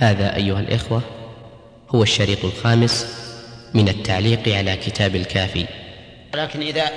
هذا أيها الإخوة هو الشريط الخامس من التعليق على كتاب الكافي. لكن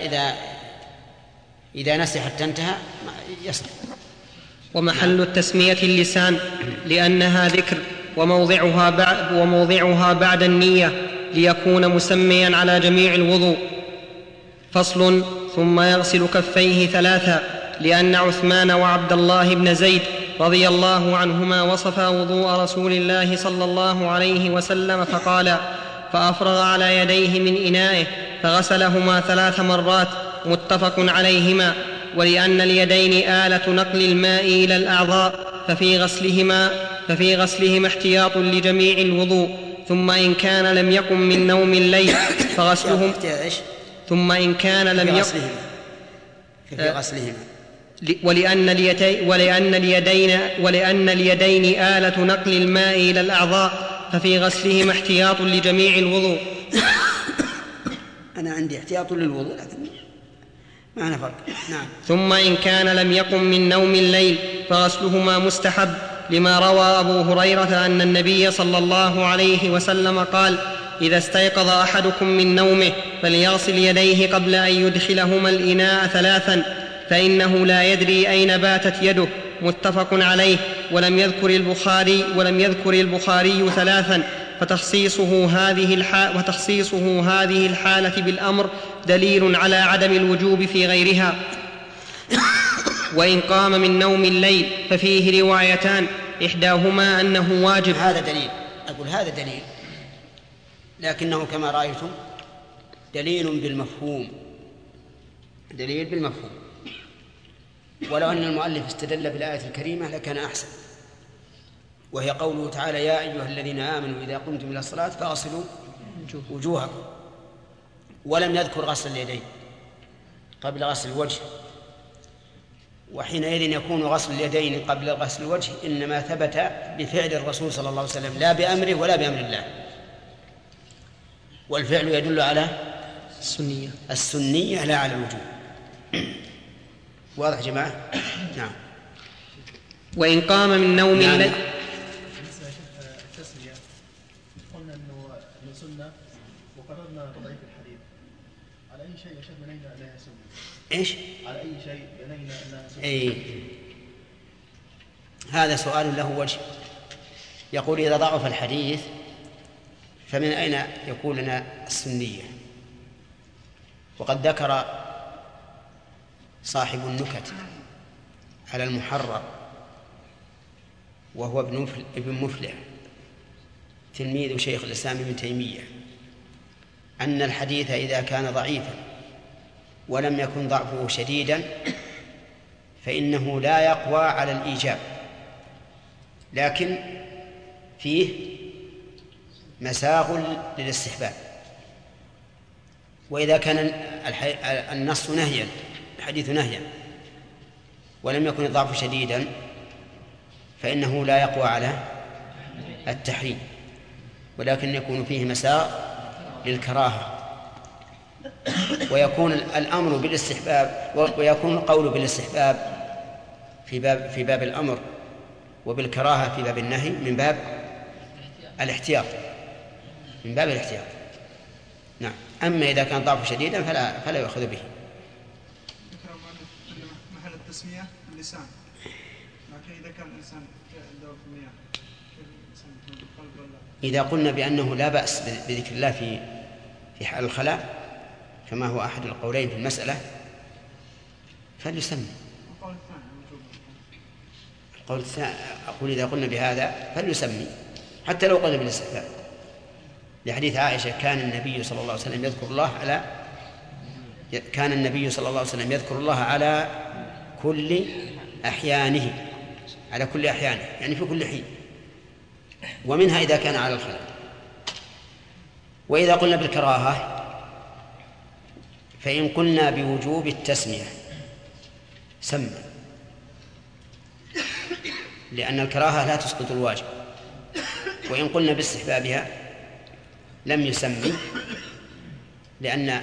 إذا نسي حتى انتهى يصح. ومحل التسمية اللسان لأنها ذكر، وموضعها بعد النية ليكون مسميا على جميع الوضوء. فصل. ثم يغسل كفيه ثلاثا، لأن عثمان وعبد الله بن زيد رضي الله عنهما وصفا وضوء رسول الله صلى الله عليه وسلم فقال: فأفرغ على يديه من إنائه فغسلهما 3 مرات، متفق عليهما. ولأن اليدين آلة نقل الماء إلى الأعضاء ففي غسلهما احتياط لجميع الوضوء. ثم إن كان لم يقم من نوم الليل فغسلهم ثم إن كان لم يقم في غسلهما ولأن اليدين آلة نقل الماء إلى الأعضاء ففي غسلهما احتياط لجميع الوضوء. أنا عندي احتياط للوضوء لكن ما فرق. نعم. ثم إن كان لم يقم من نوم الليل فغسلهما مستحب، لما روى أبو هريرة أن النبي صلى الله عليه وسلم قال: إذا استيقظ أحدكم من نومه فليغسل يديه قبل أن يدخلهما الإناء 3، فإنه لا يدري أين باتت يده. متفق عليه. ولم يذكر البخاري 3، وتخصيصه هذه الحالة بالأمر دليل على عدم الوجوب في غيرها. وإن قام من نوم الليل ففيه روايتان، إحداهما أنه واجب. هذا دليل، لكنه كما رأيتم دليل بالمفهوم. ولو أن المؤلف استدل بالآية الكريمة لكان أحسن، وهي قوله تعالى: يا أيها الذين آمنوا إذا قمتم إلى الصلاة فاغسلوا وجوهكم. ولم يذكر غسل اليدين قبل غسل الوجه، وحينئذ يكون غسل اليدين قبل غسل الوجه إنما ثبت بفعل الرسول صلى الله عليه وسلم، لا بأمره ولا بأمر الله. والفعل يدل على السنية لا على الوجوب. واضح جماعة؟ نعم. وإن قام من نوم الليل التسمية قلنا أنه سنة، وقررنا تضعيف الحديث. على أي شيء بنينا أنها سنة؟ إيش؟ على أي شيء بنينا أنها سنة؟ هذا سؤال له وجه. يقول: إذا ضعف الحديث فمن أين يكون لنا السنية؟ وقد ذكر صاحب النكت على المحرر، وهو ابن مفلح تلميذ شيخ الإسلام ابن تيمية، أن الحديث إذا كان ضعيفا ولم يكن ضعفه شديدا فإنه لا يقوى على الإيجاب، لكن فيه مساغ للاستحباب. وإذا كان النص نهيا، الحديث نهيا، ولم يكن الضعف شديدا فإنه لا يقوى على التحريم، ولكن يكون فيه مساغ للكراهة، ويكون الأمر بالاستحباب ويكون القول بالاستحباب في باب الأمر، وبالكراهة في باب النهي من باب الاحتياط. نعم. أما إذا كان ضعف شديدا فلا يأخذ به. محل التسمية اللسان، لكن إذا كان الإنسان عنده في المياه إذا قلنا بأنه لا بأس بذكر الله في حال الخلاء كما هو أحد القولين في المسألة فليسمي. القول الثاني أقول إذا قلنا بهذا فليسمي حتى لو قلنا بالاستحباب، لحديث عائشة: كان النبي صلى الله عليه وسلم يذكر الله على كل أحيانه، يعني في كل حين، ومنها إذا كان على الخلاء. وإذا قلنا بالكراهة فإن قلنا بوجوب التسمية سمى، لأن الكراهة لا تسقط الواجب. وإن قلنا باستحبابها لم يسمي، لأن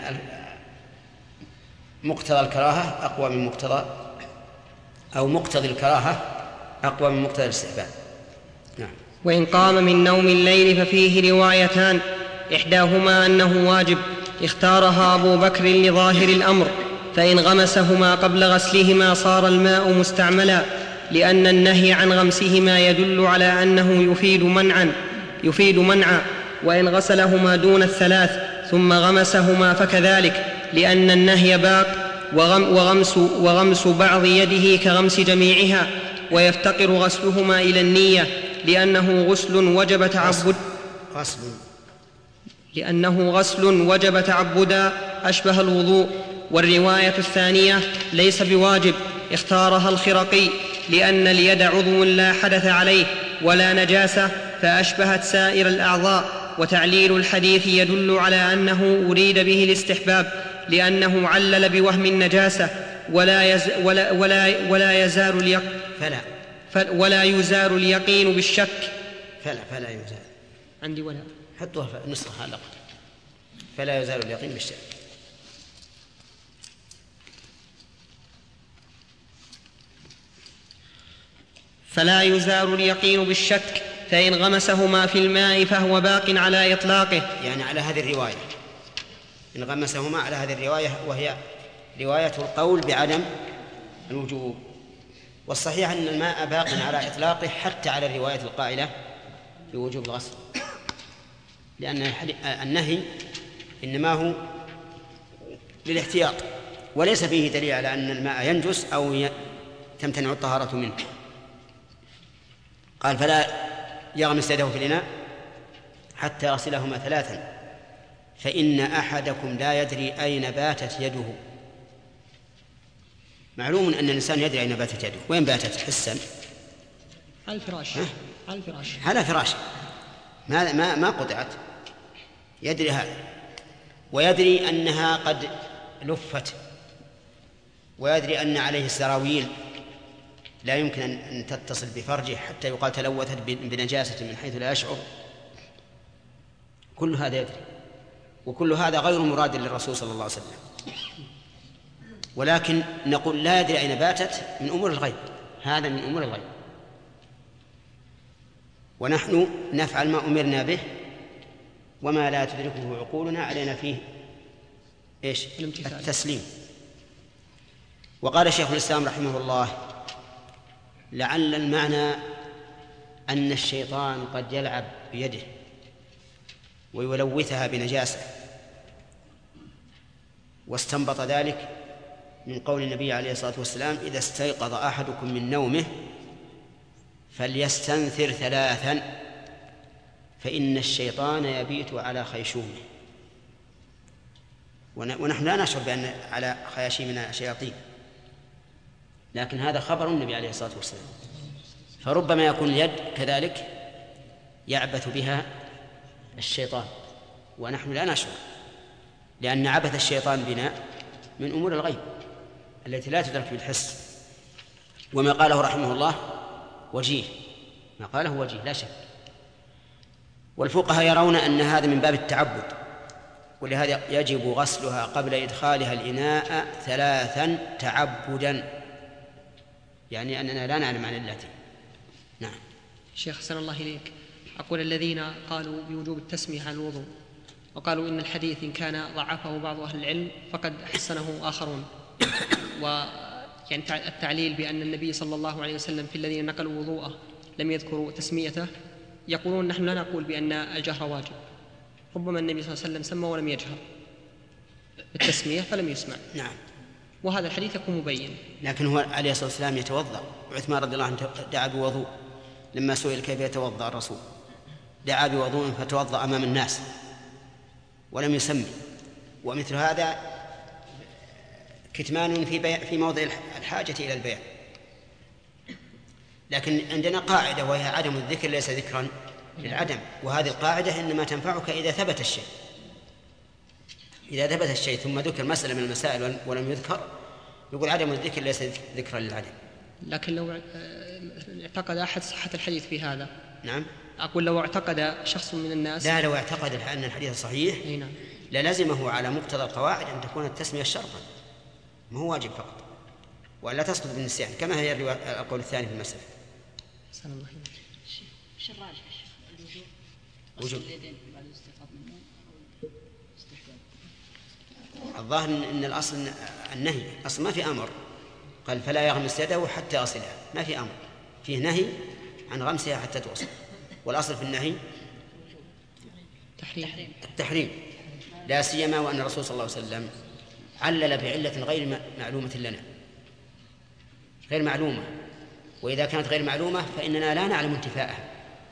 مقتضى الكراهة أقوى من مقتضى الكراهة أقوى من مقتضى الاستحباب. نعم. وإن قام من نوم الليل ففيه روايتان، إحداهما أنه واجب اختارها أبو بكر لظاهر الأمر، فإن غمسهما قبل غسلهما صار الماء مستعملا، لأن النهي عن غمسهما يدل على أنه يفيد منعا. وإن غسلهما دون الثلاث ثم غمسهما فكذلك، لأن النهي باق، وغمس بعض يده كغمس جميعها، ويفتقر غسلهما إلى النية، لأنه غسل وجب تعبدا أشبه الوضوء. والرواية الثانية ليس بواجب اختارها الخرقي، لأن اليد عضو لا حدث عليه ولا نجاسة فأشبهت سائر الأعضاء. وتعليل الحديث يدل على أنه أريد به الاستحباب، لأنه علل بوهم النجاسة ولا يزال اليقين بالشك. فلا يزال عندي ولا حطوها في نسخة على فلا يزال اليقين بالشك. فلا يزال اليقين بالشك، فإن غمسهما في الماء فهو باق على إطلاقه، يعني على هذه الرواية، إن غمسهما على هذه الرواية، وهي رواية القول بعدم الوجوب. والصحيح أن الماء باق على إطلاقه حتى على الرواية القائلة بوجوب الغسل، لأن النهي إنما هو للاحتياط، وليس فيه دليل على أن الماء ينجس أو تمتنع الطهارة منه. قال فلا يغمس يده في الإناء حتى يغسلهما 3، فإن أحدكم لا يدري أين باتت يده. معلوم أن الإنسان يدري أين باتت يده. وين باتت حسا؟ على الفراش. على فراش ما قطعت، يدري هذا، ويدري أنها قد لفت، ويدري أن عليه السراويل لا يمكن أن تتصل بفرجه حتى يقال تلوثت بنجاسة من حيث لا يشعر. كل هذا يدري، وكل هذا غير مراد للرسول صلى الله عليه وسلم. ولكن نقول لا يدري أين باتت من أمور الغيب، هذا من أمور الغيب، ونحن نفعل ما أمرنا به، وما لا تدركه عقولنا علينا فيه التسليم. وقال شيخ الإسلام رحمه الله: لعل المعنى أن الشيطان قد يلعب بيده ويلوثها بنجاسة، واستنبط ذلك من قول النبي عليه الصلاة والسلام: إذا استيقظ أحدكم من نومه فليستنثر 3، فإن الشيطان يبيت على خيشومه. ونحن لا نشعر بأن على خياشيمنا شياطين، لكن هذا خبر النبي عليه الصلاة والسلام، فربما يكون اليد كذلك يعبث بها الشيطان ونحن لا نشعر، لأن عبث الشيطان بنا من أمور الغيب التي لا تدرك بالحس. وما قاله رحمه الله وجيه، ما قاله وجيه لا شك. والفقهاء يرون أن هذا من باب التعبد، ولهذا يجب غسلها قبل إدخالها الإناء 3 تعبدا، يعني أننا لا نعلم عن التي. نعم. شيخ حسن الله إليك، أقول الذين قالوا بوجوب التسمية على الوضوء وقالوا إن الحديث إن كان ضعفه بعض أهل العلم فقد حسنه آخرون، ويعني التعليل بأن النبي صلى الله عليه وسلم في الذين نقلوا وضوءه لم يذكروا تسميته، يقولون نحن لا نقول بأن الجهر واجب، ربما النبي صلى الله عليه وسلم سمى ولم يجهر بالتسمية فلم يسمع. نعم. وهذا الحديث يكون مبين. لكن هو عليه الصلاة والسلام يتوضأ، وعثمان رضي الله عنه دعا بوضوء لما سئل كيف يتوضأ الرسول، دعا بوضوء فتوضأ أمام الناس ولم يسمي. ومثل هذا كتمان في موضع الحاجة إلى البيان. لكن عندنا قاعدة وهي عدم الذكر ليس ذكرا للعدم، وهذه القاعدة إنما تنفعك إذا ثبت الشيء. إذا ثبت الشيء ثم ذكر مسألة من المسائل ولم يذكر، يقول عدم الذكر ليس ذكرا للعدم. لكن لو اعتقد أحد صحة الحديث في هذا. نعم. أقول لو اعتقد شخص من الناس. لا، لو اعتقد أن الحديث صحيح نعم. للزمه على مقتضى القواعد أن تكون التسمية شرطا، ما هو واجب فقط، ولا تسقط بالنسيان كما هي القول الثاني في المسألة. سلام الله. شو الراجح؟ وجوب. الظاهر ان الاصل النهي، اصل ما في امر، قال فلا يغمس يده حتى يصلها، ما في امر، فيه نهي عن غمسها حتى توصل، والاصل في النهي التحريم، لا سيما وان الرسول صلى الله عليه وسلم علل بعله غير معلومه لنا، غير معلومه، واذا كانت غير معلومه فاننا لا نعلم انتفاءها.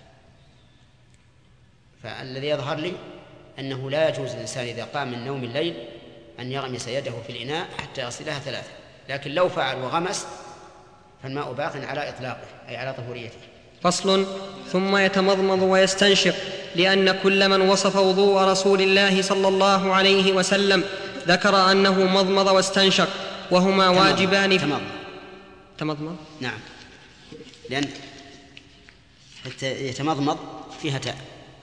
فالذي يظهر لي انه لا يجوز للانسان اذا قام من نوم الليل أن يغمس يده في الإناء حتى يصلها 3، لكن لو فعل وغمس فالماء باق على إطلاقه أي على طهوريته. فصل. ثم يتمضمض ويستنشق، لأن كل من وصف وضوء رسول الله صلى الله عليه وسلم ذكر أنه مضمض واستنشق، وهما واجبان. تمضمض نعم، لأن حتى يتمضمض فيها تاء.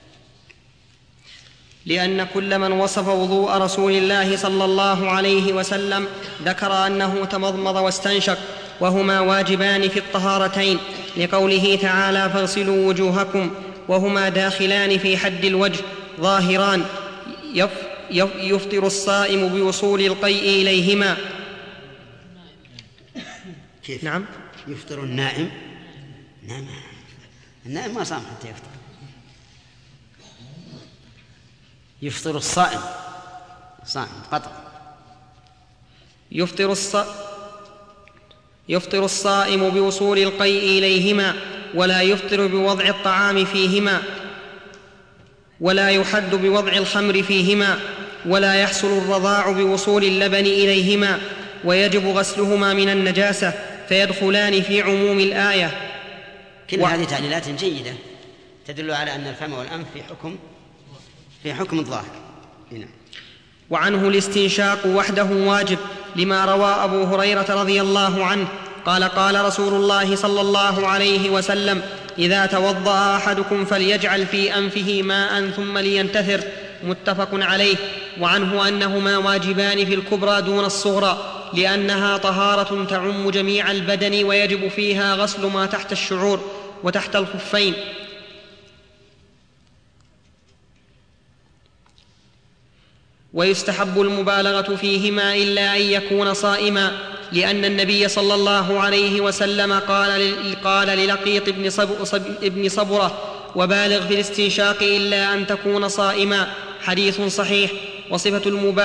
لأن كل من وصف وضوء رسول الله صلى الله عليه وسلم ذكر أنه تمضمض واستنشق، وهما واجبان في الطهارتين، لقوله تعالى فاغسلوا وجوهكم، وهما داخلان في حد الوجه ظاهران، يفطر الصائم بوصول القيء إليهما. كيف؟ نعم، يفطر النائم؟ نعم، النائم ما صام حتى يفطر. يفطر الصائم، صائم قطع. يفطر الصائم بوصول القيء إليهما، ولا يفطر بوضع الطعام فيهما، ولا يحد بوضع الخمر فيهما، ولا يحصل الرضاع بوصول اللبن إليهما، ويجب غسلهما من النجاسة، فيدخلان في عموم الآية. كل هذه تعليلات جيدة تدل على أن الفم والأنف في حكم الظاهر. هنا. وعنه الاستنشاق وحده واجب، لما روى أبو هريرة رضي الله عنه قال قال رسول الله صلى الله عليه وسلم إذا توضأ أحدكم فليجعل في أنفه ماء ثم لينتثر، متفق عليه. وعنه أنهما واجبان في الكبرى دون الصغرى، لأنها طهارة تعم جميع البدن، ويجب فيها غسل ما تحت الشعور وتحت الخفين. ويستحب المبالغة فيهما إلا أن يكون صائما، لأن النبي صلى الله عليه وسلم قال للقيط ابن صبرة وبالغ في الاستنشاق إلا أن تكون صائما، حديث صحيح. وصفة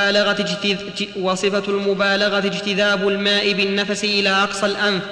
المبالغة اجتذاب الماء بالنفس إلى أقصى الأنف،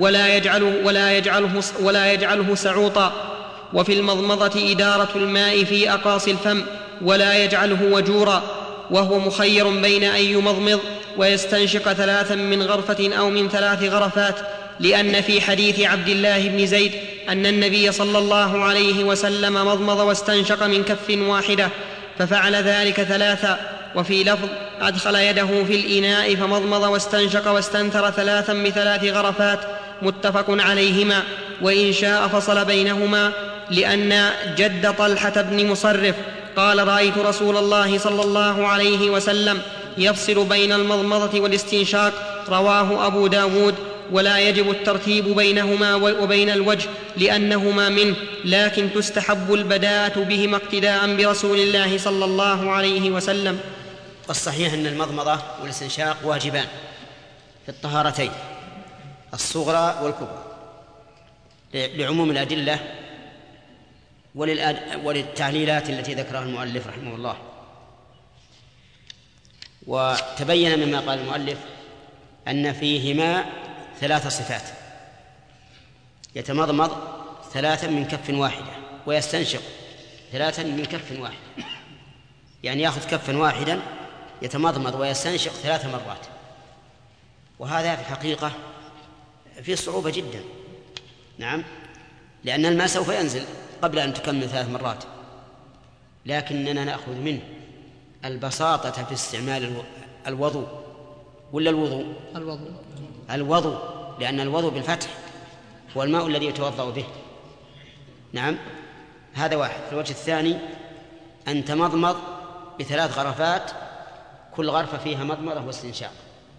ولا يجعله سعوطا. وفي المضمضة إدارة الماء في أقاصي الفم، ولا يجعله وجورا، وهو مخير بين أن يمضمض ويستنشق 3 من غرفة أو من 3 غرفات، لأن في حديث عبد الله بن زيد أن النبي صلى الله عليه وسلم مضمض واستنشق من كف واحدة، ففعل ذلك 3. وفي لفظ أدخل يده في الإناء فمضمض واستنشق واستنثر 3 ب3 غرفات، متفق عليهما. وإن شاء فصل بينهما، لأن جد طلحة بن مصرف قال رأيت رسول الله صلى الله عليه وسلم يفصل بين المضمضة والاستنشاق، رواه أبو داود. ولا يجب الترتيب بينهما وبين الوجه لأنهما منه، لكن تستحب البداءة بهما اقتداء برسول الله صلى الله عليه وسلم. والصحيح أن المضمضة والاستنشاق واجبان في الطهارتين الصغرى والكبرى، لعموم الأدلة وللتعليلات التي ذكرها المؤلف رحمه الله. وتبين مما قال المؤلف أن فيهما 3 صفات: يتمضمض 3 من كف واحدة، ويستنشق 3 من كف واحد، يعني يأخذ كفا واحدا يتمضمض ويستنشق 3 مرات. وهذا في الحقيقة فيه صعوبة جدا. نعم، لأن الماء سوف ينزل قبل أن تكمل 3 مرات، لكننا نأخذ منه البساطة في استعمال الوضوء ولا الوضوء؟ الوضوء، لأن الوضوء بالفتح هو الماء الذي يتوضأ به. نعم، هذا واحد. الوجه الثاني أن تمضمض ب3 غرفات، كل غرفة فيها مضمضة واستنشاق،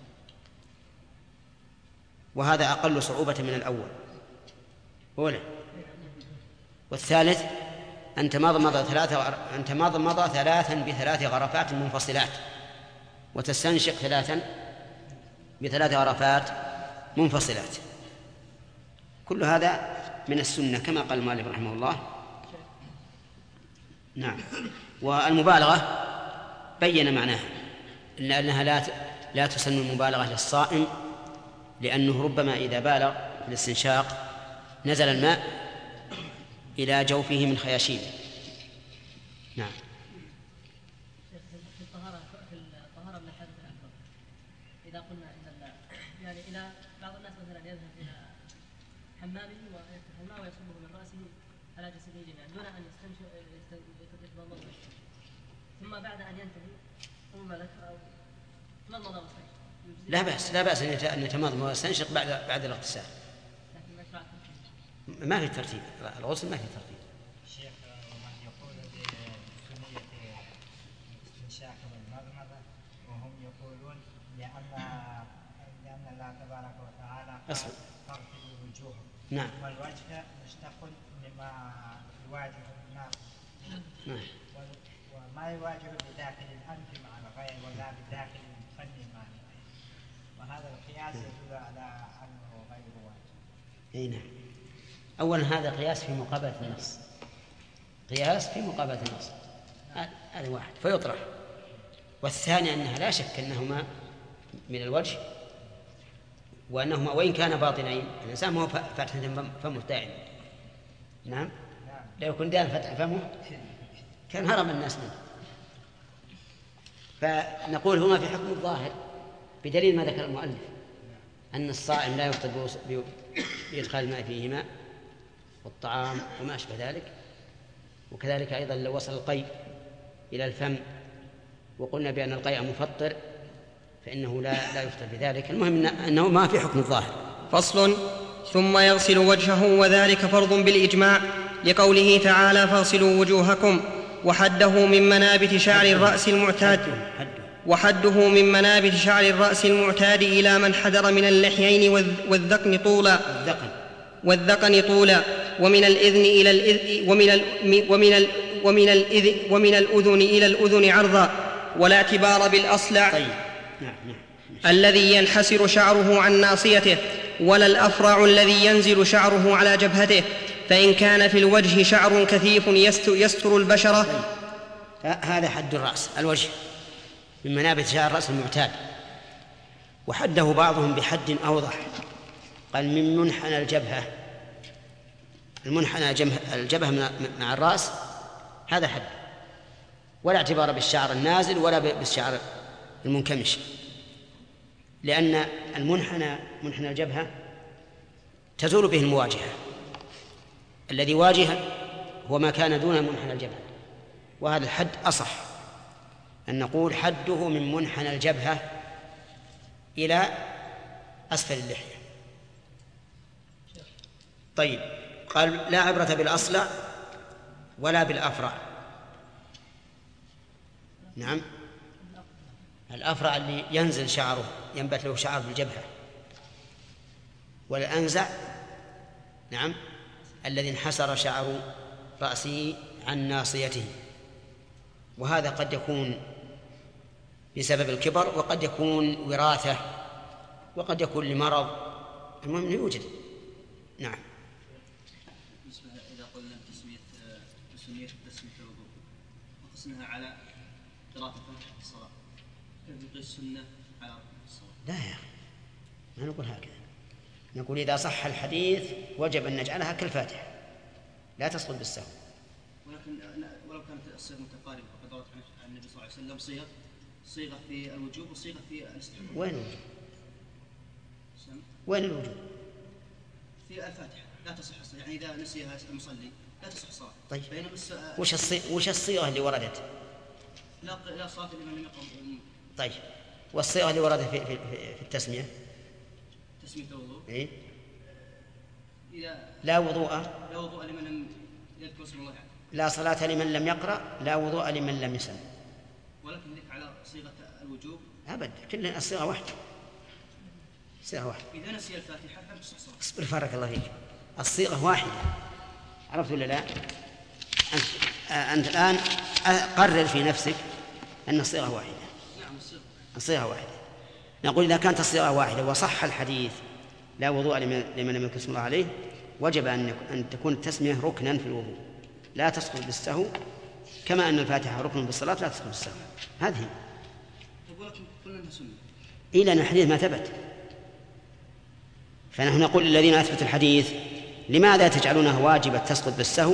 وهذا أقل صعوبة من الأول. والثالث أن تمضمض ثلاثا بثلاث غرفات منفصلات، وتستنشق ثلاثا بثلاث غرفات منفصلات. كل هذا من السنة كما قال المؤلف رحمه الله. نعم. والمبالغة بين معناها أنها لا تسن المبالغة للصائم، لأنه ربما إذا بالغ في الاستنشاق نزل الماء إلى جوفه من خياشيمه. نعم. في الطهارة من الحدث الأكبر، إذا قلنا يعني إلى بعض الناس مثلا يذهب إلى حمامه ويفتح الماء ويصبه من رأسه على جسده جميعا دون أن يتمضمض، ثم بعد أن ينتهي ثم تمضمض لا بأس أن يتمضمض ويستنشق بعد الاغتسال. ما في ترتيب، الغسل ما في ترتيب. الشيخ ومن يقول بسنية الاستنشاق والمضمضة وهم يقولون لأن الله تبارك وتعالى تغسل وجوههم. نعم. والوجه مشتق مما يواجه الناس. نعم. وما يواجه بداخل الأنف مع الغير ولا بداخل الفم مع الغير، وهذا القياس يدل على أنه غير واجب. أي نعم. أولا هذا قياس في مقابلة النص، قياس في مقابلة النص، هذا واحد فيطرح. والثاني أنها لا شك أنهما من الوجه، وأنهما وإن كان باطنين الإنسان ما هو فتح فمه دائما. نعم. لو كنت دائما فتح فمه كان هرم الناس منه. فنقول هما في حكم الظاهر بدليل ما ذكر المؤلف أن الصائم لا يفطر بإدخال الماء فيهما والطعام وما أشبه ذلك. وكذلك أيضا لو وصل القيء إلى الفم وقلنا بأن القيء مفطر فإنه لا يفطر بذلك. المهم أنه ما في حكم الظاهر. فصل. ثم يغسل وجهه وذلك فرض بالإجماع لقوله تعالى فاغسلوا وجوهكم، وحده من منابت شعر الرأس المعتاد إلى من حدر من اللحيين والذقن طولا ومن الإذن إلى الإذن ومن الأذن إلى الأذن عرضا، ولا اعتبار بالأصلع الذي ينحسر شعره عن ناصيته، ولا الأفرع الذي ينزل شعره على جبهته، فإن كان في الوجه شعر كثيف يستر البشرة. هذا حد الرأس، الوجه من منابت شعر الرأس المعتاد. وحده بعضهم بحد أوضح، قال من منحنى الجبهة. المنحنى الجبهة مع الرأس هذا حد، ولا اعتبار بالشعر النازل ولا بالشعر المنكمش، لأن منحنى الجبهة تزول به المواجهة. الذي واجه هو ما كان دون منحنى الجبهة، وهذا الحد أصح أن نقول حده من منحنى الجبهة إلى أسفل اللحية. طيب، قال لا عبرة بالأصلع ولا بالأفرع. نعم، الأفرع اللي ينزل شعره ينبت له شعر بالجبهة، والأنزع نعم الذي انحسر شعر رأسه عن ناصيته، وهذا قد يكون بسبب الكبر وقد يكون وراثة وقد يكون لمرض، المهم يوجد. نعم. إذا قلنا تسمية الوضوء وقسناها على قراءة الصلاة، كيف نقيس السنة على الصلاة؟ لا يا أخي، ما نقول هكذا. نقول إذا صح الحديث وجب أن نجعلها كالفاتحة، لا تسقط بالسهو. ولو كانت الصيغة متقاربة، فقد روت عن النبي صلى الله عليه وسلم صيغة في الوجوب وصيغة في الاستحباب. وين الوجوب؟ وين الوجوب؟ في الفاتحة لا تصح الصلاة، يعني إذا نسيها المصلي لا تصح الصلاة. طيب، وش الصيغة اللي وردت؟ لا صلاة لمن لم يقم. طيب، والصيغة اللي وردت في التسمية؟ تسمية الوضوء. إيه؟ إذا لا وضوء لمن لم يذكر اسم الله، لا صلاة لمن لم يقرأ، لا وضوء لمن لم يسلم. ولكن ذلك على صيغة الوجوب. أبد، كل الصيغة واحدة، صيغة واحدة. إذا نسي الفاتحة لم تصح صلاة. اصبر، بارك الله فيك، الصيغة واحدة، عرفت ولا لا؟ أنت الآن قرر في نفسك أن الصيغة واحدة. الصيغة واحدة. نقول إذا كانت الصيغة واحدة وصح الحديث لا وضوء لمن لم يذكر اسم الله عليه، وجب أن تكون التسمية ركنا في الوضوء لا تسقط بالسهو، كما أن الفاتحة ركن في الصلاة لا تسقط بالسهو. هذه إلى أن الحديث ما ثبت. فنحن نقول للذين أثبتوا الحديث لماذا تجعلونها واجبة تسقط بالسهو؟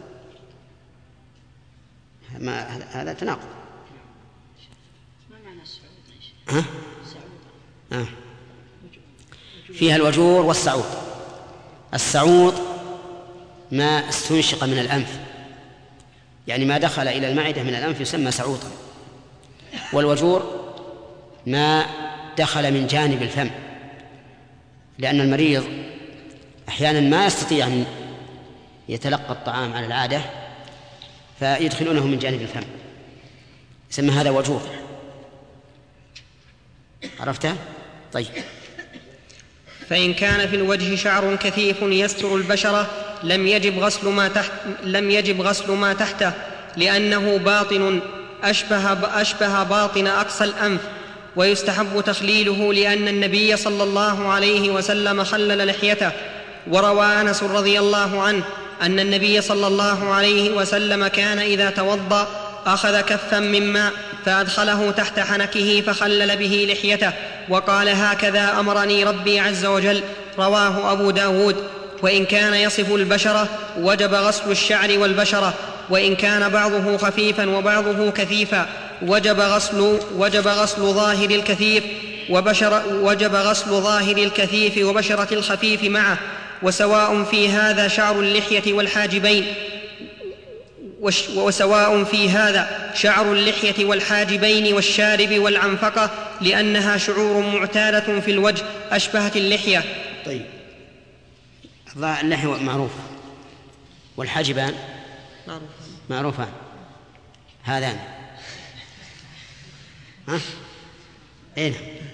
هذا تناقض. ما معنى السعود؟ فيها الوجور والسعود. السعود ما استنشق من الأنف، يعني ما دخل إلى المعدة من الأنف يسمى سعوطا. والوجور ما دخل من جانب الفم، لأن المريض أحيانا ما يستطيع أن يتلقى الطعام على العادة فيدخلونه من جانب الفم، يسمى هذا وجور. عرفته؟ طيب. فإن كان في الوجه شعر كثيف يستر البشرة لم يجب غسل ما تحته، لأنه باطن أشبه باطن أقصى الأنف، ويستحب تخليله لأن النبي صلى الله عليه وسلم خلل لحيته. وروى أنس رضي الله عنه أن النبي صلى الله عليه وسلم كان إذا توضأ أخذ كفا من ماء فأدخله تحت حنكه فخلل به لحيته، وقال هكذا أمرني ربي عز وجل. رواه أبو داود. وإن كان يصف البشرة وجب غسل الشعر والبشرة، وإن كان بعضه خفيفا وبعضه كثيفا وجب غسل ظاهر الكثيف وبشرة الخفيف معه، وسواء في هذا شعر اللحية والحاجبين والشارب والعنفقة، لأنها شعور معتادة في الوجه أشبهت اللحية. طيب، اللحية معروفة، والحاجبان معروفان. هذان إيه؟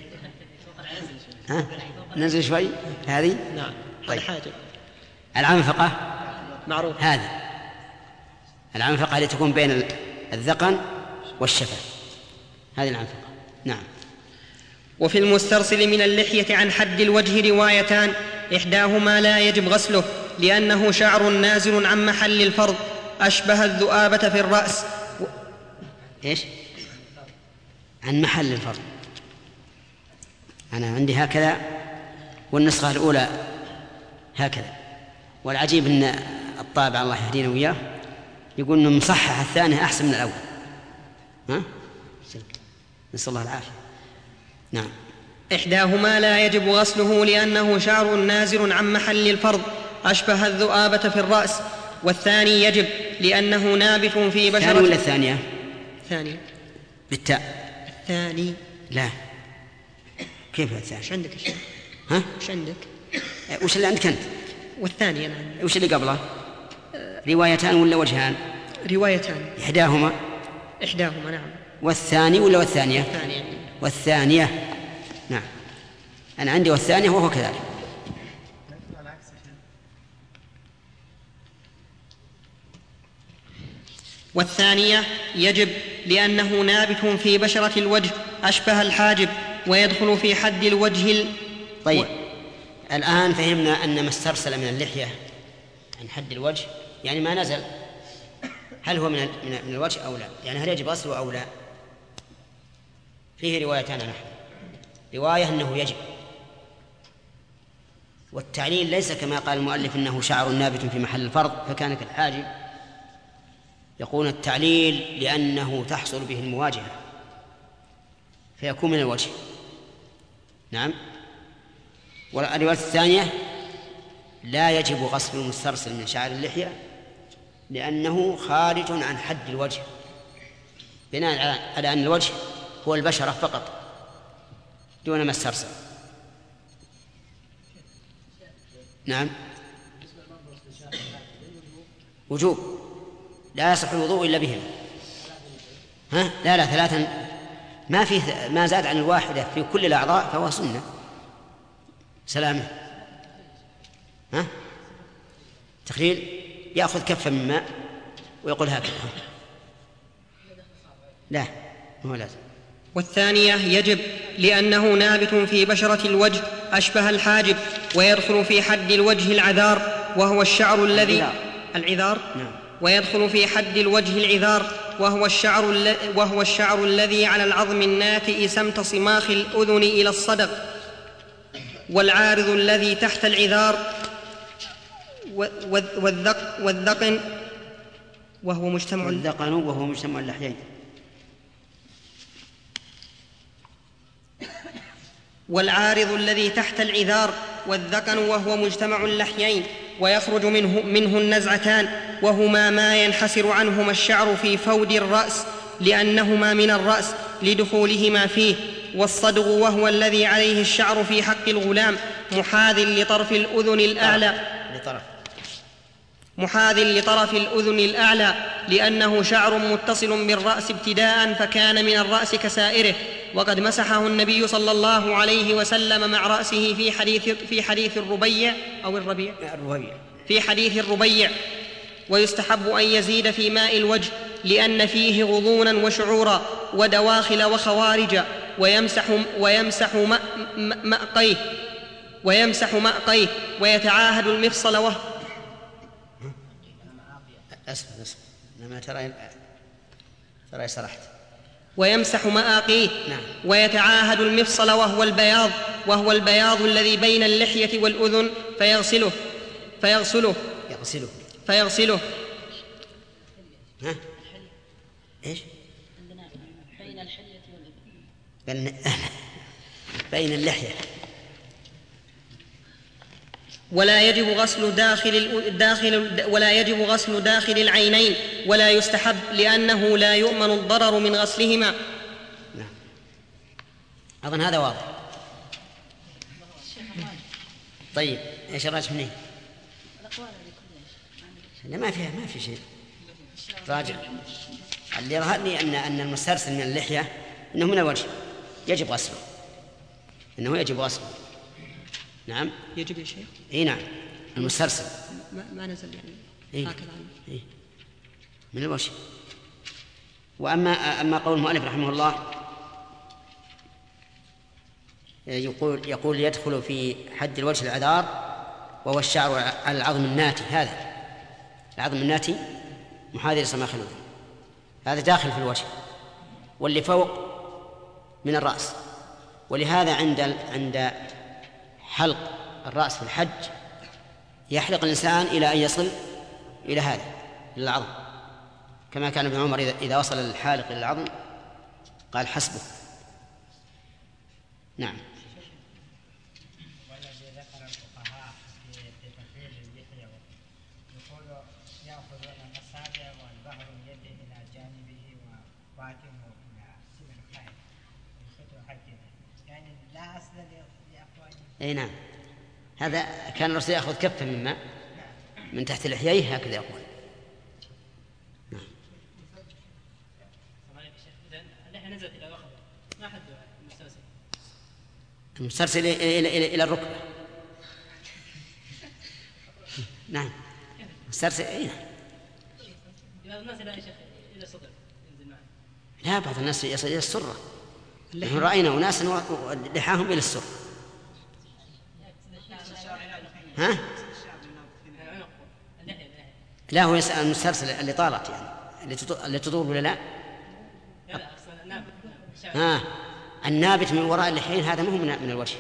ننزل شوي هذه. نعم. طيب. العنفقة معروف. هذه العنفقة التي تكون بين الذقن والشفة، هذه العنفقة. نعم. وفي المسترسل من اللحية عن حد الوجه روايتان، إحداهما لا يجب غسله لأنه شعر نازل عن محل الفرض أشبه الذؤابة في الرأس. إيش؟ عن محل الفرض. أنا عندي هكذا، والنسخة الأولى هكذا. والعجيب أن الطابع الله يهدينا وياه يقول أنه مصحح الثاني أحسن من الأول. نسأل الله العافية. نعم. إحداهما لا يجب غسله لأنه شعر نازل عن محل الفرض أشبه الذؤابة في الرأس، والثاني يجب لأنه نابت في بشرة. الثاني ولا الثانية؟ الثانية بالتاء. الثاني لا. كيف الثاني؟ وش عندك الشيء؟ وش عندك؟ وش اللي عندك أنت؟ والثاني أنا. وش اللي قبله؟ روايتان ولا وجهان؟ روايتان. إحداهما نعم. والثاني ولا والثانية؟ الثانية. والثانية. نعم. أنا عندي والثانية وهو كذلك. والثانية يجب لأنه نابت في بشرة الوجه أشبه الحاجب ويدخل في حد الوجه. طيب. الآن فهمنا أن ما استرسل من اللحية عن حد الوجه يعني ما نزل، هل هو من الوجه أو لا؟ يعني هل يجب غسله أو لا؟ فيه روايتان نحن. رواية أنه يجب، والتعليل ليس كما قال المؤلف أنه شعر نابت في محل الفرض فكان كالحاجب. يقول التعليل لأنه تحصل به المواجهة فيكون من الوجه. نعم. والرواية الثانية لا يجب غسل المسترسل من شعر اللحية لأنه خارج عن حد الوجه، بناء على أن الوجه هو البشرة فقط دون ما استرسل. نعم. وجوب، لا يصح الوضوء إلا بهم. لا ثلاثا، ما زاد عن الواحدة في كل الأعضاء فهو سنة. سلامة. تخليل يأخذ كفا من ماء ويقول هكذا. لا هو لازم. والثانية يجب لأنه نابت في بشرة الوجه أشبه الحاجب، ويدخل في حد الوجه العذار وهو الشعر الذي العذار نعم. ويدخل في حد الوجه العذار وهو الشعر الذي على العظم الناتئ سمت صماخ الأذن إلى الصدغ، والعارض الذي تحت العذار والذقن وهو مجتمع اللحيين. والعارض الذي تحت العذار والذقن وهو مجتمع اللحيين، ويخرج منه النزعتان، وهما ما ينحسر عنهما الشعر في فود الرأس لأنهما من الرأس لدخولهما فيه، والصدغ وهو الذي عليه الشعر في حق الغلام محاذ لطرف الأذن الأعلى لأنه شعر متصل بالرأس ابتداء، فكان من الرأس كسائره، وقد مسحه النبي صلى الله عليه وسلم مع رأسه في حديث الربيع. ويستحب أن يزيد في ماء الوجه لأن فيه غضونا وشعورا ودواخل وخوارج، ويمسح مأقيه ويتعاهد المفصل أسف لما ترى سرحت. ويمسح مآقيه نعم. ويتعاهد المفصل وهو البياض الذي بين اللحية والأذن فيغسله ها؟ إيش؟ بين الحلية والأذن بين اللحية. ولا يجب غسل داخل العينين، ولا يستحب لأنه لا يؤمن الضرر من غسلهما. نعم. أظن هذا واضح. طيب إيش الراجح منين؟ لا ما في شيء راجع. اللي يظهرني أن المسترسل من اللحية إنه من الوجه يجب غسله، نعم يجب يا شيخ. اي نعم المسترسل ما نزل يعني هكذا من الوجه. واما قول المؤلف رحمه الله يقول يدخل في حد الوجه العذار وهو الشعر على العظم الناتي، هذا العظم الناتي محاذي لصماخ الأذن، هذا داخل في الوجه، واللي فوق من الرأس. ولهذا عند حلق الرأس في الحج يحلق الإنسان إلى أن يصل إلى هذا العظم، كما كان ابن عمر إذا وصل الحالق إلى العظم قال حسبه. نعم. والذي ذكر الفقهاء في تفعيل اللحية يقول يأخذون الأصابع والبعض يده إلى جانبه وباطنه إلى سن الخيل يخطو هكذا، يعني لا أصل لأقوال. أي نعم، هذا كان الرسول يأخذ كفة من ماء من تحت لحييه هكذا يقول. نعم. اللحية نزلت إلى الركبة، ما حد المسترسل إلى الركبة. نعم مسترسل. إيه بعض الناس إلى الصدر ينزل معه. لا، بعض الناس يصل إلى السرة. نحن رأينا أناسا لحاهم إلى السرة. ها؟ لا، هو يسأل المسترسل اللي طالت يعني اللي تطول ولا لا؟ ها، النابت من وراء اللحيين هذا مو من الوجه.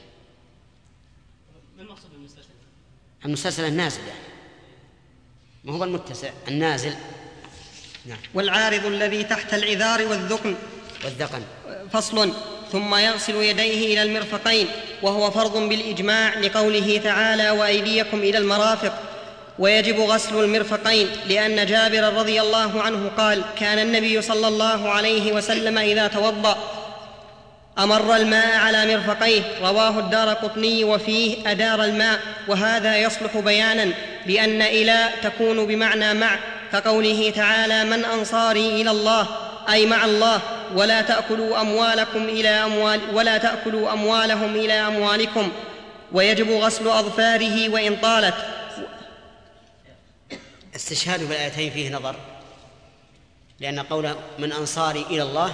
ما المقصود بالمسترسل؟ المسترسل النازل يعني، ما هو المتسع، النازل. نعم. والعارض الذي تحت العذار والذقن. فصل. ثم يغسل يديه إلى المرفقين، وهو فرض بالإجماع لقوله تعالى وأيديكم إلى المرافق. ويجب غسل المرفقين لأن جابر رضي الله عنه قال كان النبي صلى الله عليه وسلم إذا توضأ أمر الماء على مرفقيه، رواه الدارقطني وفيه أدار الماء، وهذا يصلح بيانا لأن إلى تكون بمعنى مع، كقوله تعالى من أنصاري إلى الله أي مع الله، ولا تأكلوا أموالهم إلى أموالكم. ويجب غسل أظفاره وإن طالت. استشهاده بالآيتين فيه نظر، لأن قول من أنصاري إلى الله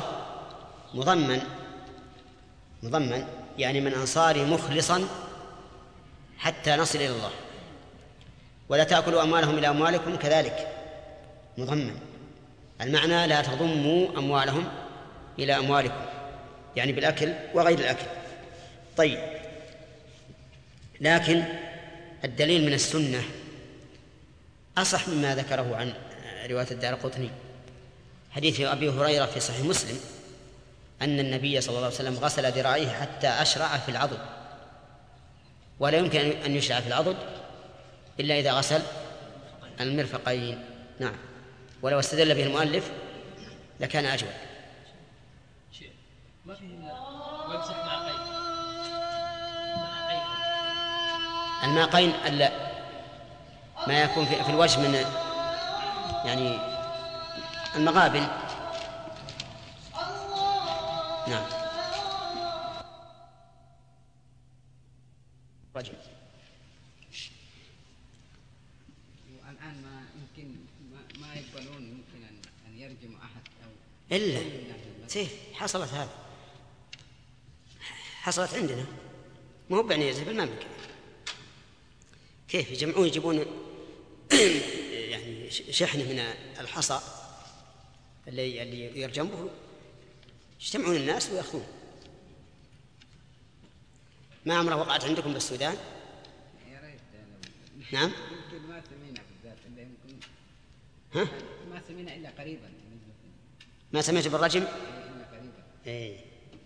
مضمن يعني من أنصاري مخلصا حتى نصل إلى الله، ولا تأكلوا أموالهم إلى أموالكم كذلك مضمن، المعنى لا تضموا أموالهم إلى أموالكم، يعني بالأكل وغير الأكل. طيب، لكن الدليل من السنة أصح مما ذكره عن رواية الدارقطني، حديث أبي هريرة في صحيح مسلم أن النبي صلى الله عليه وسلم غسل ذراعيه حتى أشرع في العضد، ولا يمكن أن يشرع في العضد إلا إذا غسل المرفقين. نعم، ولو استدل به المؤلف لكان أجود. ما فيه ويمسح مع قيد الماقين ألا ما يكون في الوجه من يعني المغابن. نعم. رجل والآن ما يمكن ما يقبلون ممكن أن يرجم أحد أو إلا حصلت هذا، حصلت عندنا، مو بعني في المملكة. كيف يجمعون يجيبون يعني شحنة من الحصى اللي يرجم به، يجتمعون الناس ويأخذون. ما عمره وقعت عندكم بالسودان؟ يا ريت. نعم. يمكن ما سمينا بالذات إلا يمكن. ها؟ ما سمينا إلا قريبا. ما سمعت بالرجم؟ إلا قريبا. إيه.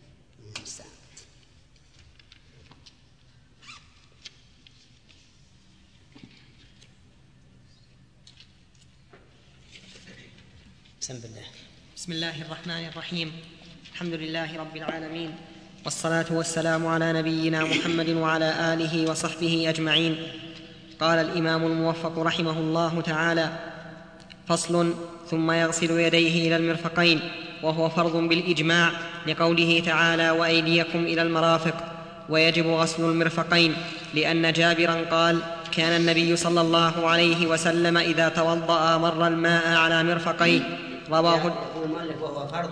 بسم الله الرحمن الرحيم. الحمد لله رب العالمين، والصلاة والسلام على نبينا محمد وعلى آله وصحبه أجمعين. قال الإمام الموفق رحمه الله تعالى: فصل. ثم يغسل يديه إلى المرفقين، وهو فرض بالإجماع لقوله تعالى: وأيديكم إلى المرافق. ويجب غسل المرفقين لأن جابرا قال: كان النبي صلى الله عليه وسلم إذا توضأ مر الماء على مرفقيه. رواه المؤلف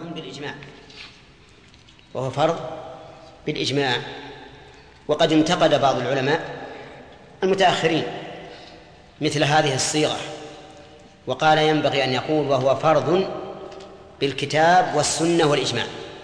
وهو فرض بالإجماع. وقد انتقد بعض العلماء المتأخرين مثل هذه الصيغة، وقال ينبغي أن يقول وهو فرض بالكتاب والسنة والإجماع،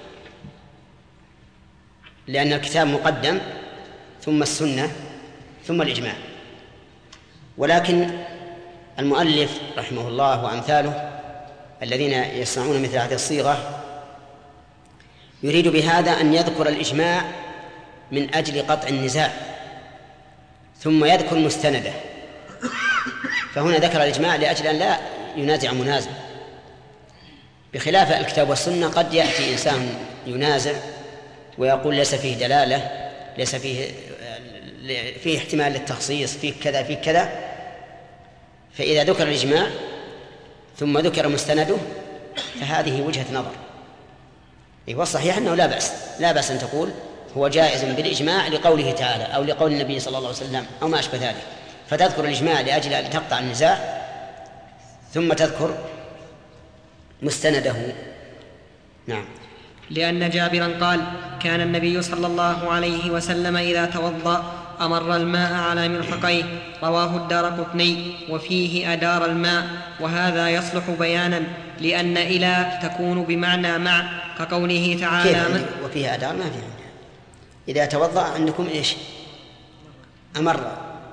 لأن الكتاب مقدم ثم السنة ثم الإجماع. ولكن المؤلف رحمه الله وأمثاله الذين يصنعون مثل هذه الصيغة يريد بهذا أن يذكر الإجماع من أجل قطع النزاع، ثم يذكر مستنده. فهنا ذكر الإجماع لأجل أن لا ينازع منازع، بخلاف الكتاب والسنة قد يأتي إنسان ينازع ويقول ليس فيه دلالة، ليس فيه احتمال للتخصيص، فيه كذا فيه كذا. فإذا ذكر الإجماع ثم ذكر مستنده فهذه وجهة نظر. والصحيح أنه لا بأس أن تقول هو جائز بالإجماع لقوله تعالى أو لقول النبي صلى الله عليه وسلم أو ما أشبه ذلك، فتذكر الإجماع لأجل أن تقطع النزاع ثم تذكر مستنده. نعم. لأن جابرا قال: كان النبي صلى الله عليه وسلم إذا توضأ أمر الماء على مرفقيه. رواه الدارقطني. وفيه أدار الماء، وهذا يصلح بيانا لأن إلى تكون بمعنى مع، كقوله تعالى: وفيه أدار ما فيه. إذا توضأ عندكم إيش؟ أمر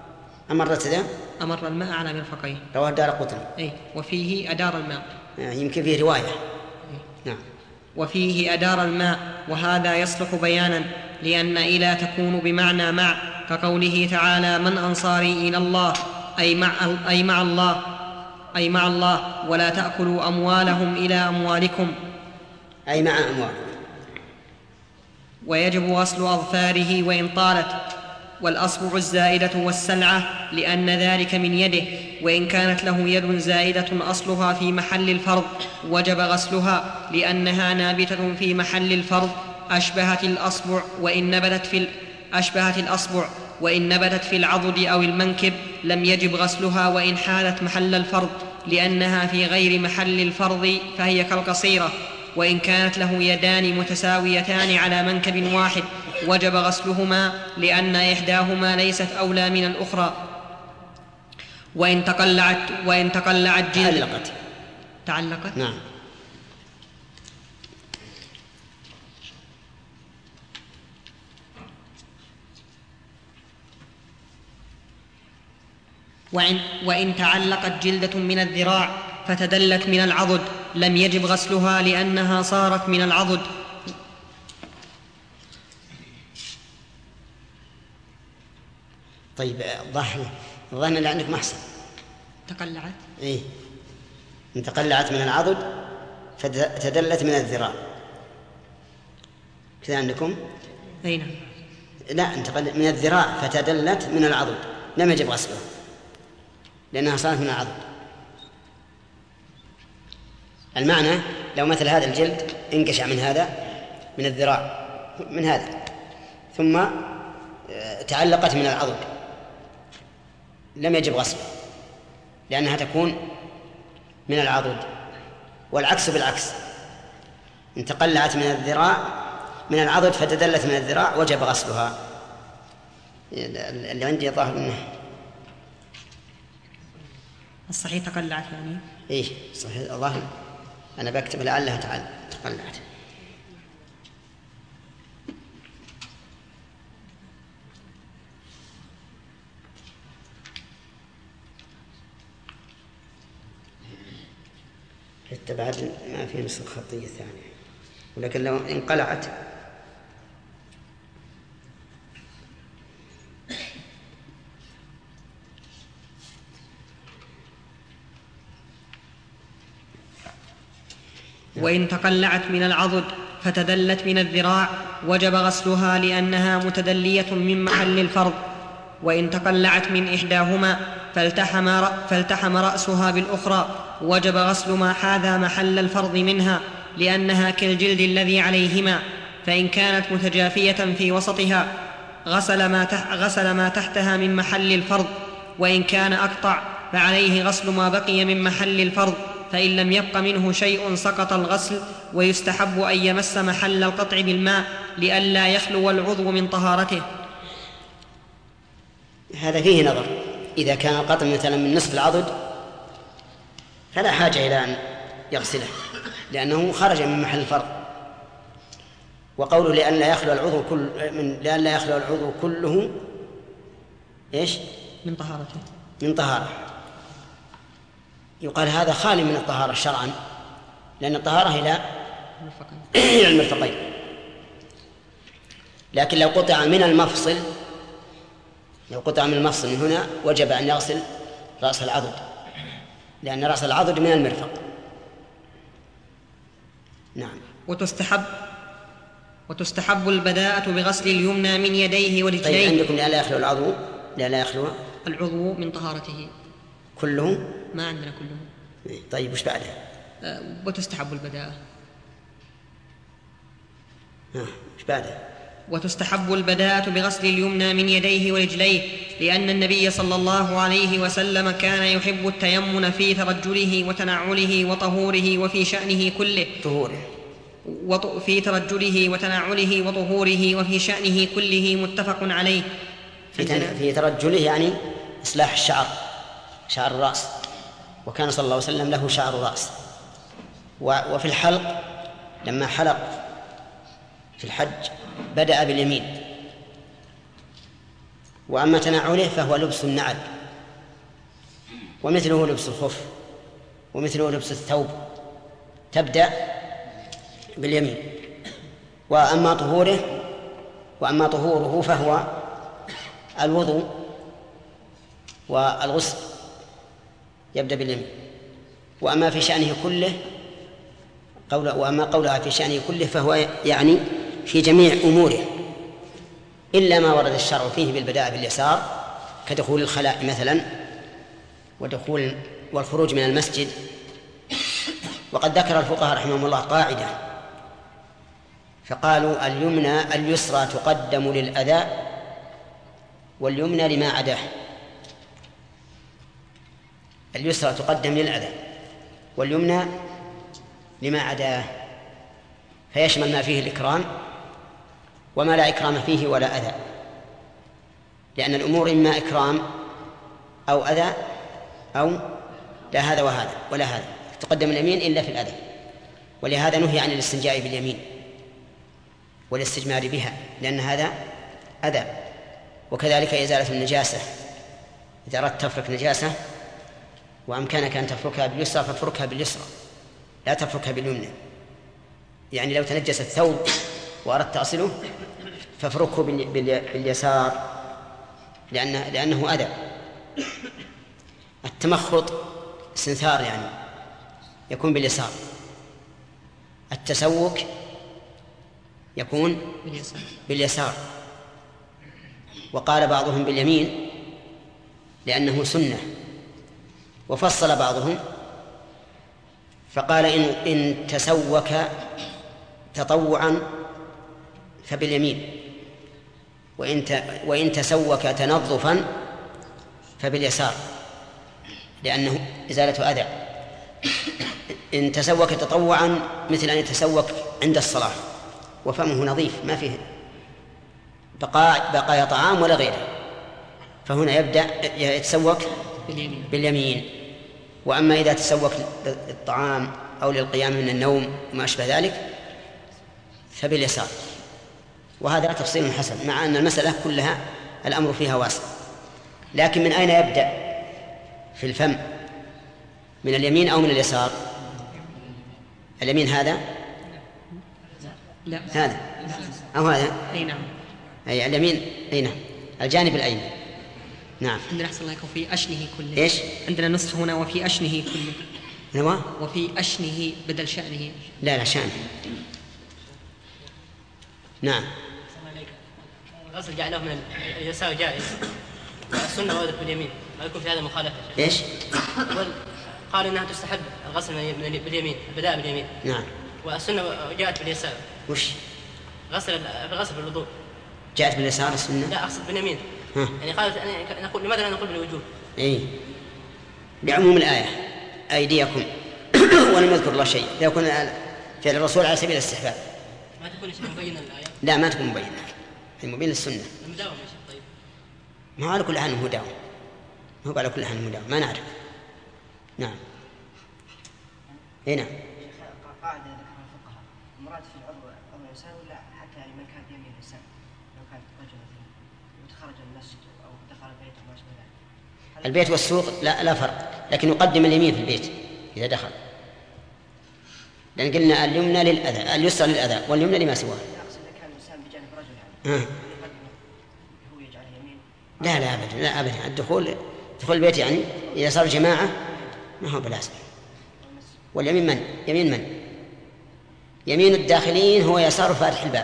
الماء على مرفقيه. رواه الدارقطني. وفيه أدار الماء، يمكن فيه رواية. نعم. وفيه أدار الماء، وهذا يصلح بيانا لأن إلى تكون بمعنى مع، كقوله تعالى: من أنصاري إلى الله أي مع الله ولا تأكلوا أموالهم إلى أموالكم أي مع أموالهم. ويجب غسل أظفاره وإن طالت، والأصبع الزائدة والسلعة لأن ذلك من يده، وإن كانت له يد زائدة أصلها في محل الفرض وجب غسلها لأنها نابتة في محل الفرض. أشبهت الأصبع وإن نبتت في العضد أو المنكب لم يجب غسلها وإن حالت محل الفرض. لأنها في غير محل الفرض فهي كالقصيرة، وإن كانت له يدان متساويتان على منكب واحد وجب غسلهما لأن إحداهما ليست أولى من الأخرى. وإن تقلعت جلد تعلقت نعم. وإن تعلقت جلدة من الذراع فتدلت من العضد لم يجب غسلها لأنها صارت من العضد. طيب الظن اللي عندك محسن تقلعت إيه؟ إن تقلعت من العضد فتدلت من الذراع كذا عندكم؟ أي نعم. لا، انتقلت من الذراع فتدلت من العضد لم يجب غسلها لأنها صارت من العضد. المعنى لو مثل هذا الجلد انقشع من هذا من الذراع من هذا ثم تعلقت من العضد لم يجب غسلها لأنها تكون من العضد، والعكس بالعكس، إن تقلعت من الذراع من العضد فتدلت من الذراع وجب غسلها. اللي عندي ظاهر منه الصحيح تقلعت يعني إيه صحيح الظاهر أنا بكتب لعلها تقلعت. حتى بعد ما في نسخ خطية ثانية، ولكن لو انقلعت وإن تقلعت من العضد فتدلت من الذراع وجب غسلها لأنها متدلية من محل الفرض. وإن تقلعت من إحداهما فالتحم رأسها بالأخرى وجب غسل ما حاذى محل الفرض منها لأنها كالجلد الذي عليهما. فإن كانت متجافية في وسطها غسل ما تحتها من محل الفرض، وإن كان أقطع فعليه غسل ما بقي من محل الفرض، فإن لم يبق منه شيء سقط الغسل. ويستحب أن يمس محل القطع بالماء لئلا يخلو العضو من طهارته. هذا فيه نظر. إذا كان القطع مثلا من نصف العضد فلا حاجة إلى أن يغسله لأنه خرج من محل الفرض. وقوله لأن لا يخلو العضو كله إيش؟ من طهارة. يقال هذا خالي من الطهارة شرعا، لأن الطهارة إلى المرفقين. لكن لو قطع من المفصل من هنا وجب أن يغسل رأس العضد، لأن رأس العضد من المرفق. نعم. وتستحب البداءة بغسل اليمنى من يديه ورجليه. طيب عندكم لا يخلو العضو من طهارته كله؟ ما عندنا كله. طيب وش بعدها؟ وتستحب البداءة. وش بعدها؟ وتستحب البداءة بغسل اليمنى من يديه ورجليه لأن النبي صلى الله عليه وسلم كان يحب التيمن في ترجله وتنعله وطهوره وفي شأنه كله. في ترجله وتنعله وطهوره وفي شأنه كله متفق عليه. في ترجله يعني إصلاح شعر الرأس، وكان صلى الله عليه وسلم له شعر رأس. وفي الحلق لما حلق في الحج بدأ باليمين. وأما تنعله فهو لبس النعل، ومثله لبس الخف، ومثله لبس الثوب، تبدأ باليمين. وأما طهوره فهو الوضوء والغسل يبدأ باليمين. وأما في شأنه كله قولها في شأنه كله فهو يعني في جميع أموره إلا ما ورد الشرع فيه بالبداءة باليسار كدخول الخلاء مثلا والخروج من المسجد. وقد ذكر الفقهاء رحمهم الله قاعدة فقالوا اليسرى تقدم للأذى، واليمنى لما عداه. اليسرى تقدم للأذى واليمنى لما عداه، فيشمل ما فيه الإكرام وما لا إكرام فيه ولا أذى، لأن الأمور إما إكرام أو أذى أو لا هذا وهذا ولا هذا، تقدم اليمين إلا في الأذى. ولهذا نهي عن الاستنجاء باليمين والاستجمار بها، لأن هذا أذى. وكذلك إزالة النجاسة، إذا أردت تفرك نجاسة وأمكانك أن تفركها باليسرى فافركها باليسرى، لا تفركها باليمنى. يعني لو تنجس الثوب وأردت أصله فافركه باليسار لأنه أذى. التمخط استنثار يعني يكون باليسار، التسوك يكون باليسار، وقال بعضهم باليمين لأنه سنة، وفصل بعضهم فقال إن تسوك تطوعا فباليمين، وإن تسوك تنظفا فباليسار، لأنه إزالة أذى. إن تسوك تطوعا مثل أن يتسوك عند الصلاة وفمه نظيف ما فيه بقايا طعام ولا غيره، فهنا يبدأ يتسوك باليمين. وأما إذا تسوك للطعام أو للقيام من النوم وما أشبه ذلك فباليسار. وهذا تفصيل حسن، مع أن المسألة كلها الأمر فيها واسع. لكن من أين يبدأ في الفم؟ من اليمين أو من اليسار؟ اليمين هذا لا هذا أو هذا؟ أي نعم، أي اليمين، أي نعم، الجانب الأيمن. نعم. عندنا أحسن الله وفي أشنه كله. إيش؟ عندنا نص هنا وفي أشنه كله. نما؟ وفي أشنه بدل شأنه. لا شأنه. نعم. الغسل جعله من اليسار جائز، والسنة وردت باليمين، ما يكون في هذا مخالفة. إيش؟ قال إنها تستحب الغسل باليمين، البداء باليمين. نعم. والسنة جاءت باليسار. وش؟ الغسل بالوضوء. جاءت باليسار السنة؟ لا أقصد باليمين. يعني قالت نقول لماذا لا نقول بالوجوب؟ إيه، بعموم الآية أيديكم ولم يذكر الله شيء، يكون فعل الرسول على سبيل الاستحباب. ما تكون شيء مبين الآية؟ لا ما تكون مبينة، هي مبين للسنة. المداوم يا شيخ. طيب ما هو على كل حال هو داوم، هو على كل حال هو داوم، ما نعرف. نعم. هنا قاعدة ذكرها الفقهاء، المراد في العضو الإنسان ولا حتى لمن كان بيمين الإنسان، لو كان رجل وتخرج المسجد أو دخل البيت وما أشبه ذلك. البيت والسوق لا فرق، لكن يقدم اليمين في البيت إذا دخل، لأن قلنا اليمنى للأذى، اليسرى للأذى واليمنى لما سواه. أقصد إذا كان الإنسان بجانب رجل يعني هو يجعل يمين. لا أبدا، لا أبدا، دخول البيت يعني إذا صار جماعة ما هو بلازم. واليمين من؟ يمين من؟ يمين الداخلين هو يسار فاتح الباب.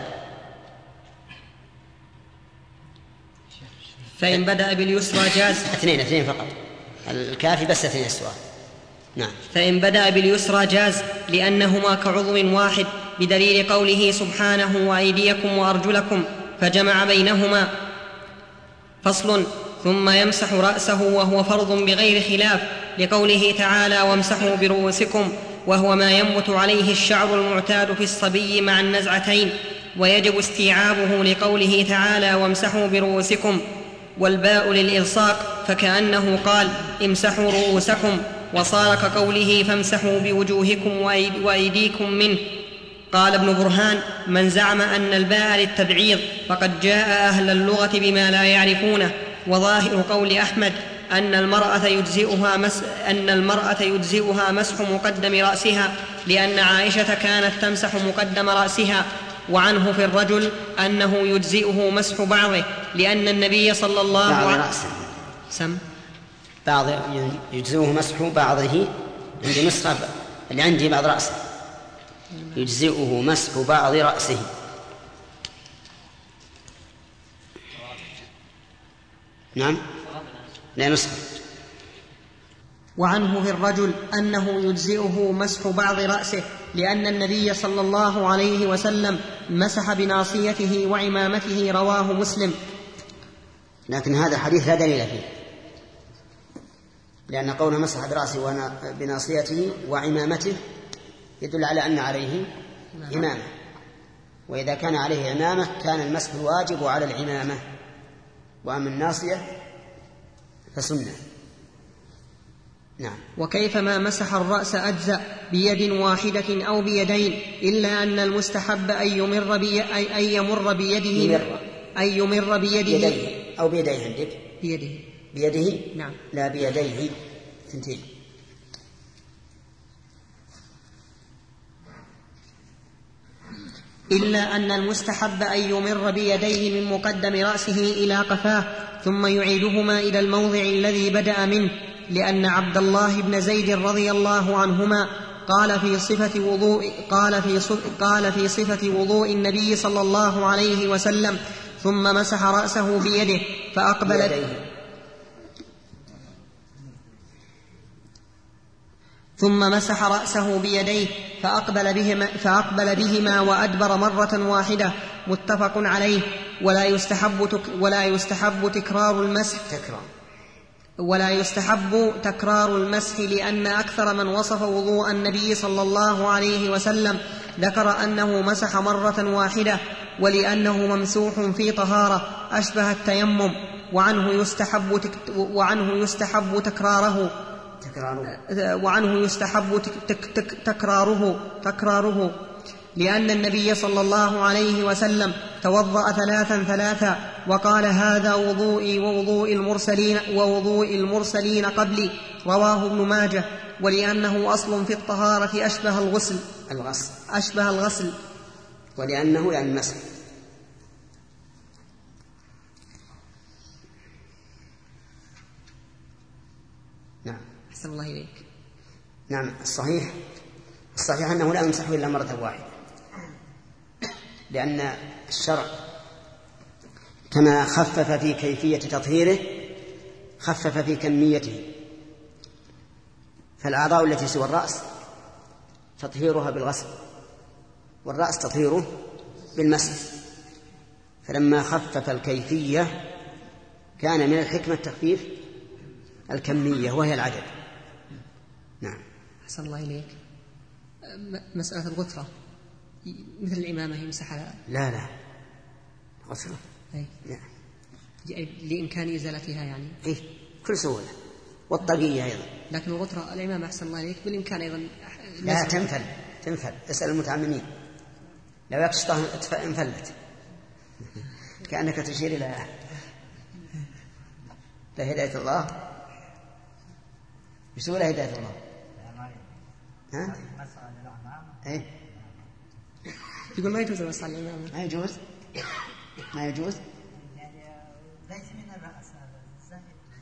فإن بدأ باليسرى جاز. اثنين فقط، الكافي بس اثنين السؤال. نعم. فإن بدأ باليسرى جاز لأنهما كعضو واحد، بدليل قوله سبحانه وأيديكم وأرجلكم، فجمع بينهما. فصل. ثم يمسح رأسه وهو فرض بغير خلاف، لقوله تعالى وامسحوا برؤوسكم، وهو ما ينبت عليه الشعر المعتاد في الصبي مع النزعتين، ويجب استيعابه لقوله تعالى وامسحوا برؤوسكم، والباء للإلصاق، فكأنه قال امسحوا رؤوسكم، وصار كقوله فامسحوا بوجوهكم وأيديكم منه. قال ابن برهان من زعم أن الباء للتبعيض فقد جاء أهل اللغة بما لا يعرفونه، وظاهر قول أحمد أن المرأة يجزئها مسح مقدم رأسها، لأن عائشة كانت تمسح مقدم رأسها. وعنه في الرجل أنه يجزئه مسح بعضه، لأن النبي صلى الله عليه وسلم بعض يجزئه مسح بعضه، عندي نسخة اللي عندي بعض رأسه، يجزئه مسح بعض رأسه. نعم لا نسخة. وعنه في الرجل أنه يجزئه مسح بعض رأسه، لأن النبي صلى الله عليه وسلم مسح بناصيته وعمامته، رواه مسلم. لكن هذا الحديث لا دليل فيه، لأن قوله مسح برأسه بناصيته وعمامته يدل على أن عليه عمامة، وإذا كان عليه عمامة كان المسح الواجب على العمامة، وأما الناصية فسنة. نعم. وكيفما مسح الرأس أجزأ بيد واحدة أو بيدين، إلا أن المستحب أن يمر بيده أو بيديه عندك بيده نعم. لا بيديه ثنتين. إلا أن المستحب أن يمر بيديه من مقدم رأسه إلى قفاه ثم يعيدهما إلى الموضع الذي بدأ منه، لأن عبد الله بن زيد رضي الله عنهما قال في صفة وضوء النبي صلى الله عليه وسلم: ثم مسح رأسه بيده فأقبل بهما وأدبر مرة واحدة. متفق عليه. ولا يستحب تكرار المسح لأن أكثر من وصف وضوء النبي صلى الله عليه وسلم ذكر أنه مسح مرة واحدة، ولأنه ممسوح في طهارة أشبه التيمم، وعنه يستحب تكراره لأن النبي صلى الله عليه وسلم توضأ 3 وقال: هذا وضوئي ووضوء المرسلين قبلي، رواه ابن ماجه. ولأنه أصل في الطهارة أشبه الغسل ولأنه يعني المسح. نعم. أحسن الله إليك. نعم. الصحيح أنه لا يمسح إلا مرة واحدة، لأن الشرع كما خفف في كيفية تطهيره خفف في كميته. فالأعضاء التي سوى الرأس تطهيرها بالغسل، والرأس تطهيره بالمسح، فلما خفف الكيفية كان من الحكمة تخفيف الكمية وهي العدد. نعم. أحسن الله إليك. مسألة الغترة مثل الإمامة يمسح على لا غسرة لإمكان إزالتها يعني كل سهولة، والطاقية أيضا. لكن الغترة الإمامة أحسن الله إليك بالإمكان أيضا لا تنفل. اسأل المتعممين لو يكشطها انفلت كأنك تشير إلى هداية الله. بسهولة هداية الله. ها؟ يقول ما يجوز المسح على الإمامة. ما يجوز يعني ليس من الرأس هذا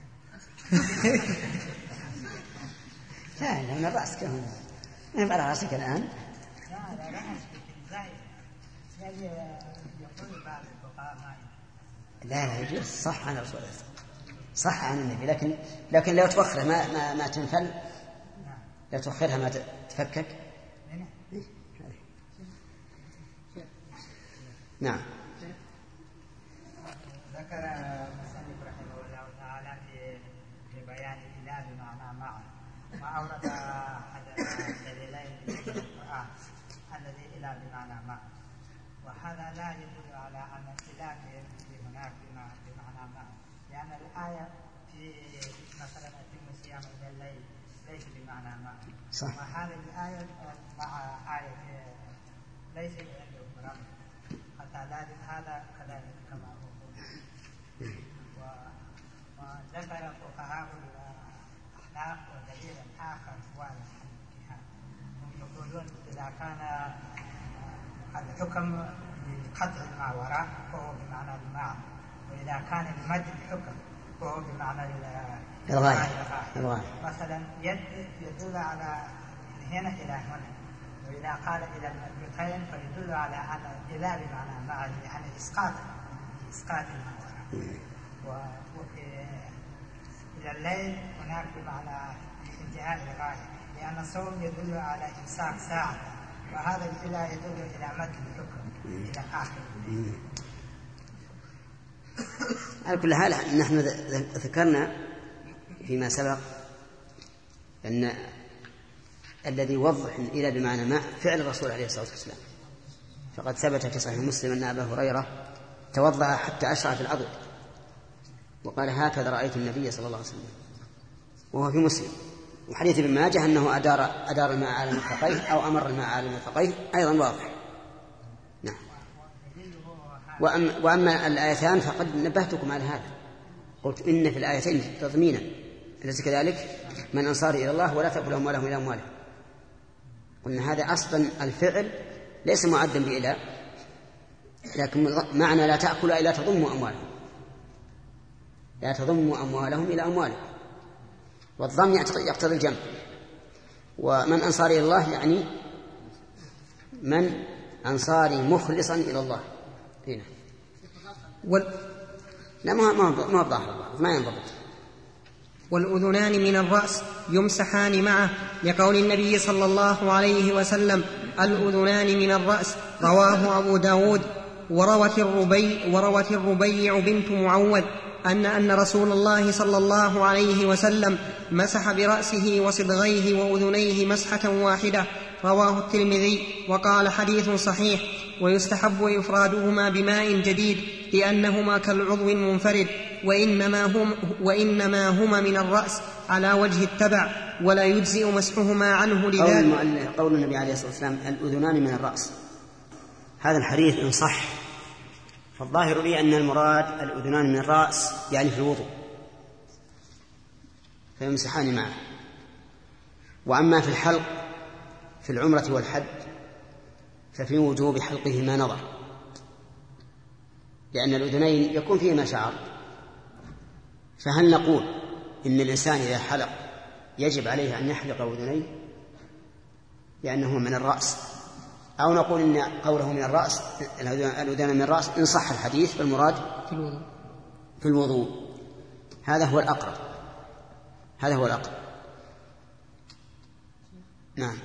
لا من الرأس كمان ما على رأسك الآن. لا رأسك زائد يعني يقول بعض الفقهاء لا يجوز. صح عن رسول الله، صح عن النبي، لكن لو توخرها ما تنفل، لو توخرها ما تفكك. نعم. ذكر المصنف رحمه الله تعالى في بيان الإله بمعنى معه، وأورد أحد الدليلين في القرآن الذي إله بمعنى معه، وهذا لا يدل على أن الإله هناك بمعنى معه، لأن الآية في مثلا أتم الصيام إلى الليل ليس بمعنى معه، وهذه الآية مع آية ليس عنده مرام، هذا كذلك كما هو. وذكر فقهاء الأحناف ودليل آخر هو الحنفية، هم يقولون إذا كان الحكم بقطع ما وراء فهو بمعنى المعنى، وإذا كان بمد الحكم فهو بمعنى الغاية. مثلا يد يدل على هنا إلى هنا، وإذا قال إلى المرفقين فيدل على أن الإله بمعنى معه، يعني إسقاط المعنى. إلى الليل هناك بمعنى انتهاء الغاية، لأن الصوم يدل على إمساك ساعة، وهذا الإله يدل إلى مد الحكم إلى آخر. على كل حال نحن ذكرنا فيما سبق أن الذي يوضح إلى بمعنى ما فعل الرسول عليه الصلاة والسلام، فقد ثبت في صحيح مسلم أن أبا هريرة توضأ حتى أشرع في العضد وقال هكذا رأيت النبي صلى الله عليه وسلم، وهو في مسلم. وحديث ابن ماجه أنه أدار الماء على مرفقيه أو أمر الماء على مرفقيه أيضا واضح. نعم. وأما الآيتان فقد نبهتكم على هذا، قلت إن في الآيتين تضمينا، أليس كذلك؟ من أنصار إلى الله ولا تأكل أموالهم إلى أموالهم. قلنا هذا أصلا الفعل ليس معدا بإله، لكن معنى لا تأكل إلا تضم أموالهم، لا تضم أموالهم إلى أموالهم، والضم يقتضي الجمع. ومن أنصار إلى الله يعني من أنصاري مخلصا إلى الله. هنا لا ما بظاهر ما ينضبط. والأذنان من الرأس يمسحان معه، لقول النبي صلى الله عليه وسلم: الأذنان من الرأس. رواه أبو داود. وروت الربيع بنت معوذ أن رسول الله صلى الله عليه وسلم مسح برأسه وصدغيه وأذنيه مسحة واحدة. رواه الترمذي وقال حديث صحيح. ويستحب إفرادهما بماء جديد لأنهما كالعضو المنفرد، وإنما هما من الرأس على وجه التبع، ولا يجزئ مسحهما عنه. لذلك قول النبي عليه الصلاة والسلام الأذنان من الرأس، هذا الحديث إن صح فالظاهر لي أن المراد الأذنان من الرأس يعني في الوضوء فيمسحان معه. وأما في الحلق في العمرة والحج ففي وجوب حلقه ما نظر، لأن الأذنين يكون فيهما شعر. فهل نقول إن الإنسان إذا حلق يجب عليه أن يحلق أذنيه لأنه من الرأس، أو نقول إن قوله من الرأس الأذنان من الرأس إن صح الحديث فالمراد في الوضوء. هذا هو الأقرب. نعم.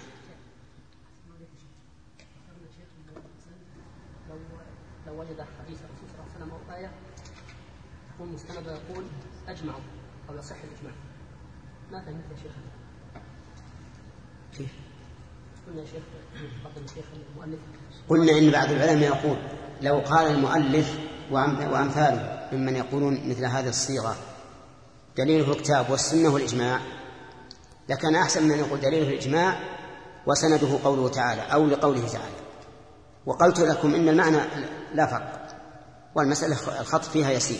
لو وجد حديث الرسول صلى الله عليه وسلم أو آية تكون مستندة يقول أجمعوا أو يصح الإجماع، ما فهمت يا شيخ؟ كيف؟ قلنا يا شيخ قدم الشيخ المؤلف، قلنا إن بعض العلماء يقول لو قال المؤلف وأمثاله ممن يقولون مثل هذه الصيغة دليله الكتاب والسنة والإجماع لكان أحسن من أن يقول دليله الإجماع وسنده قوله تعالى أو لقوله تعالى. وقلت لكم إن المعنى لا فرق والمسألة الخط فيها يسير.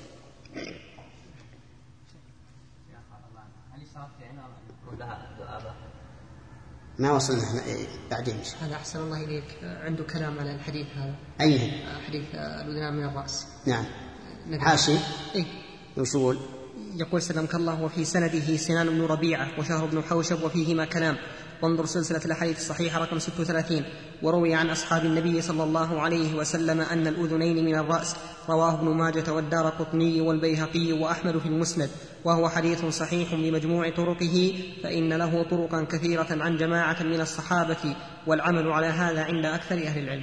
ما وصلنا بعدين. هذا أحسن الله إليك عنده كلام على الحديث هذا. أي حديث الأذنان من الرأس. نعم. حاشي. وشول يقول سلمك الله: وفي سنده سنان بن ربيعة وشهر بن حوشب وفيهما كلام، وانظر سلسلة الأحاديث الصحيحة رقم 36. وروي عن أصحاب النبي صلى الله عليه وسلم أن الأذنين من الرأس. رواه ابن ماجة والدارقطني والبيهقي وأحمد في المسند، وهو حديث صحيح بمجموع طرقه، فإن له طرقا كثيرة عن جماعة من الصحابة، والعمل على هذا عند أكثر أهل العلم.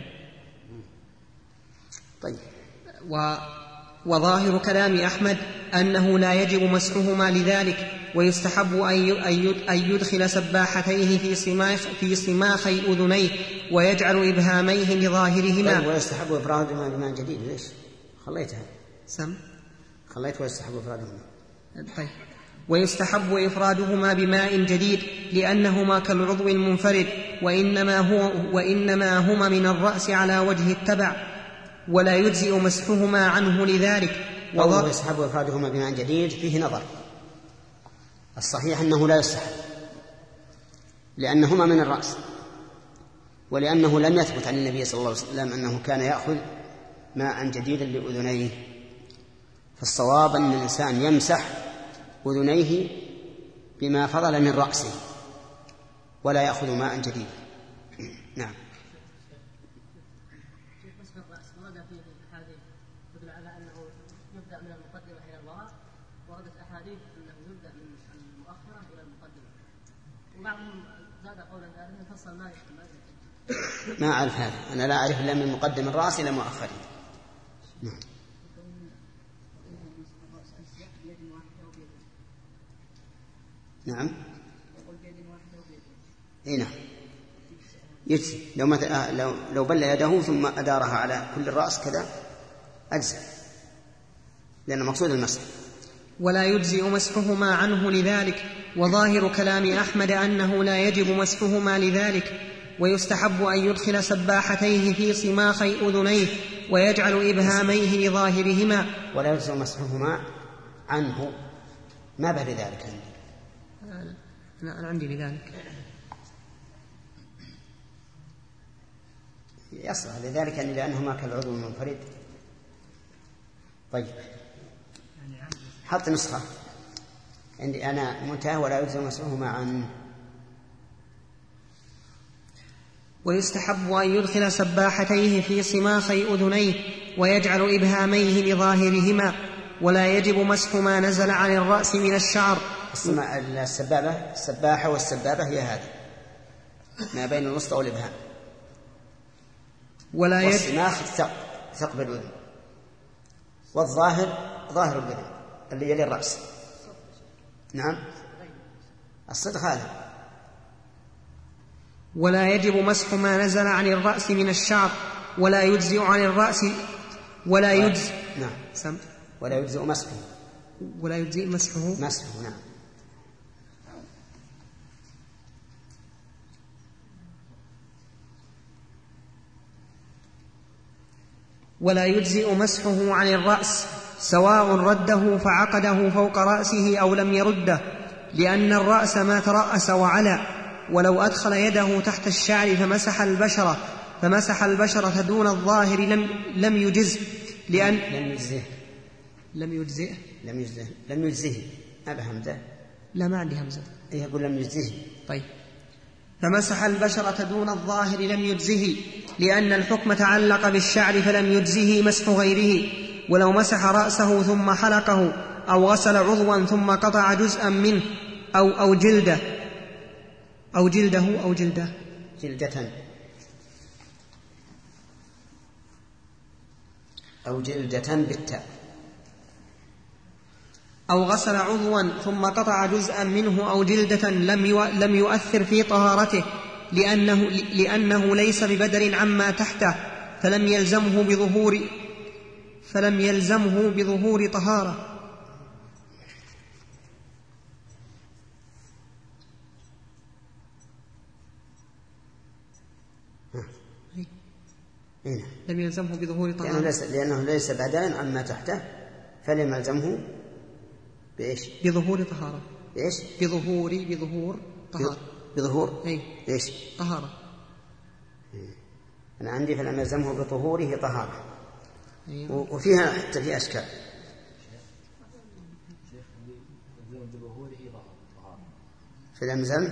طيب. وظاهر كلام أحمد أنه لا يجب مسحهما لذلك، ويستحب أن يدخل سباحتيه في صماخي أذنيه ويجعل إبهاميه لظاهرهما. طيب. ويستحب إفرادهما بماء جديد. ليش خليتها؟ خليت ويستحب إفرادهما. طيب. ويستحب إفرادهما بماء جديد لأنهما كالعضو المنفرد، وإنما هما من الرأس على وجه التبع، ولا يجزئ مسحهما عنه لذلك. ويستحب إفرادهما بماء جديد فيه نظر. الصحيح أنه لا يستحب لأنهما من الرأس، ولأنه لم يثبت عن النبي صلى الله عليه وسلم أنه كان يأخذ ماء جديدا لأذنيه. فالصواب أن الإنسان يمسح أذنيه بما فضل من رأسه ولا يأخذ ماء جديد. نعم. ما أعرف هذا، أنا لا أعرف إلا من مقدم الرأس إلى مؤخره. نعم. نعم يجزي. لو بل يده ثم أدارها على كل الرأس كذا أجزى، لأن مقصود المسح. ولا يجزئ مسحهما عنه لذلك، وظاهر كلام أحمد أنه لا يجب مسحهما لذلك، ويستحب أن يدخل سباحتيه في صماخي أذنيه ويجعل إبهاميه لظاهرهما. ولا يجزئ مسحهما عنه، ما بعد ذلك عندي. أنا عندي لذلك يصلح لذلك لأنهما كالعضو المنفرد. طيب حط نسخة عندي أنا منتهى ولا يجزئ مسحهما عنه. ويستحب أن يدخل سباحتيه في صماخي أذنيه ويجعل إبهاميه لظاهرهما، ولا يجب مسح ما نزل عن الرأس من الشعر. السباحة والسبابة هي هذه ما بين الوسطى والإبهام، والصماخ ثقب الأذن، والظاهر ظاهر الأذن اللي يلي الرأس. نعم الصدق هذا. ولا يجب مسح ما نزل عن الرأس من الشعر، ولا يجزئ عن الرأس ولا يجزئ. نعم ولا يجزئ مسحه. ولا يجزئ مسحه. نعم. ولا يجزئ مسحه عن الرأس سواء رده فعقده فوق رأسه أو لم يرده، لأن الرأس ما ترأس وعلى. ولو أدخل يده تحت الشعر فمسح البشرة دون الظاهر لم يجزه، لأن لم يجزه. ما بهمزة؟ لا ما عندي همزة. يقول لم يجزه. طيب فمسح البشرة دون الظاهر لم يجزه، لأن الحكم تعلق بالشعر فلم يجزه مسح غيره. ولو مسح رأسه ثم حلقه أو غسل عضوا ثم قطع جزءا منه أو جلده أو جلدة بالتاء، أو غسل عضوا ثم قطع جزءا منه أو جلدة لم يؤثر في طهارته، لأنه ليس ببدل عما تحته، فلم يلزمه بظهور طهارة. لم يلزمه بظهور طهارة لأنه ليس بدلا عما تحته، فلم يلزمه بإيش؟ بظهور طهارة. إيش؟ بظهور طهارة. بظهور إيش؟ طهارة. أنا عندي فلم يلزمه بظهوره طهارة. وفيها حتى في أشكال. فلم يلزم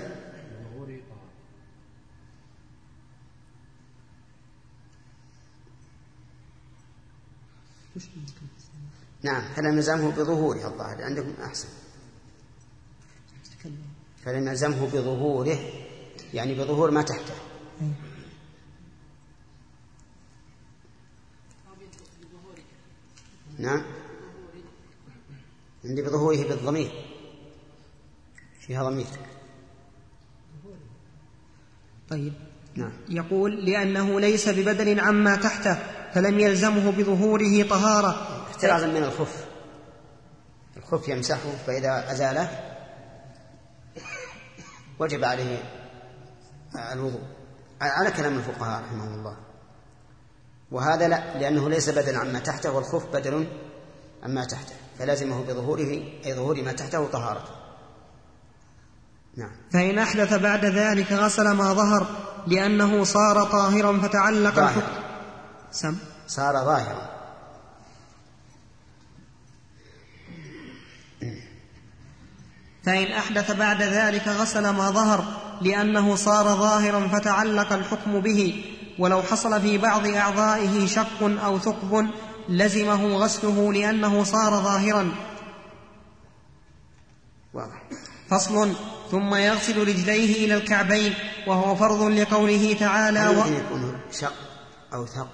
نعم فلم يلزمه بظهوره. الظاهر عندكم أحسن. فلم يلزمه بظهوره يعني بظهور ما تحته. نعم عندي بظهوره بالضمير، فيها ضمير. طيب نعم. يقول لأنه ليس ببدل عما تحته فلم يلزمه بظهوره طهارة. احترازا من الخف يمسحه، فإذا أزاله وجب عليه الوضوء على كلام الفقهاء رحمهم الله. وهذا لا، لأنه ليس بدلا عما تحته، والخف بدل عما تحته، فلازمه بظهوره أي ظهور ما تحته طهارة. نعم. فإن أحدث بعد ذلك غسل ما ظهر لأنه صار طاهرا فتعلق الحكم. صار ظاهرا. فإن أحدث بعد ذلك غسل ما ظهر لأنه صار ظاهرا فتعلق الحكم به. ولو حصل في بعض أعضائه شق أو ثقب لزمه غسله لأنه صار ظاهرا. فصل. ثم يغسل رجليه إلى الكعبين، وهو فرض لقوله تعالى يمكن يكون شق أو ثقب،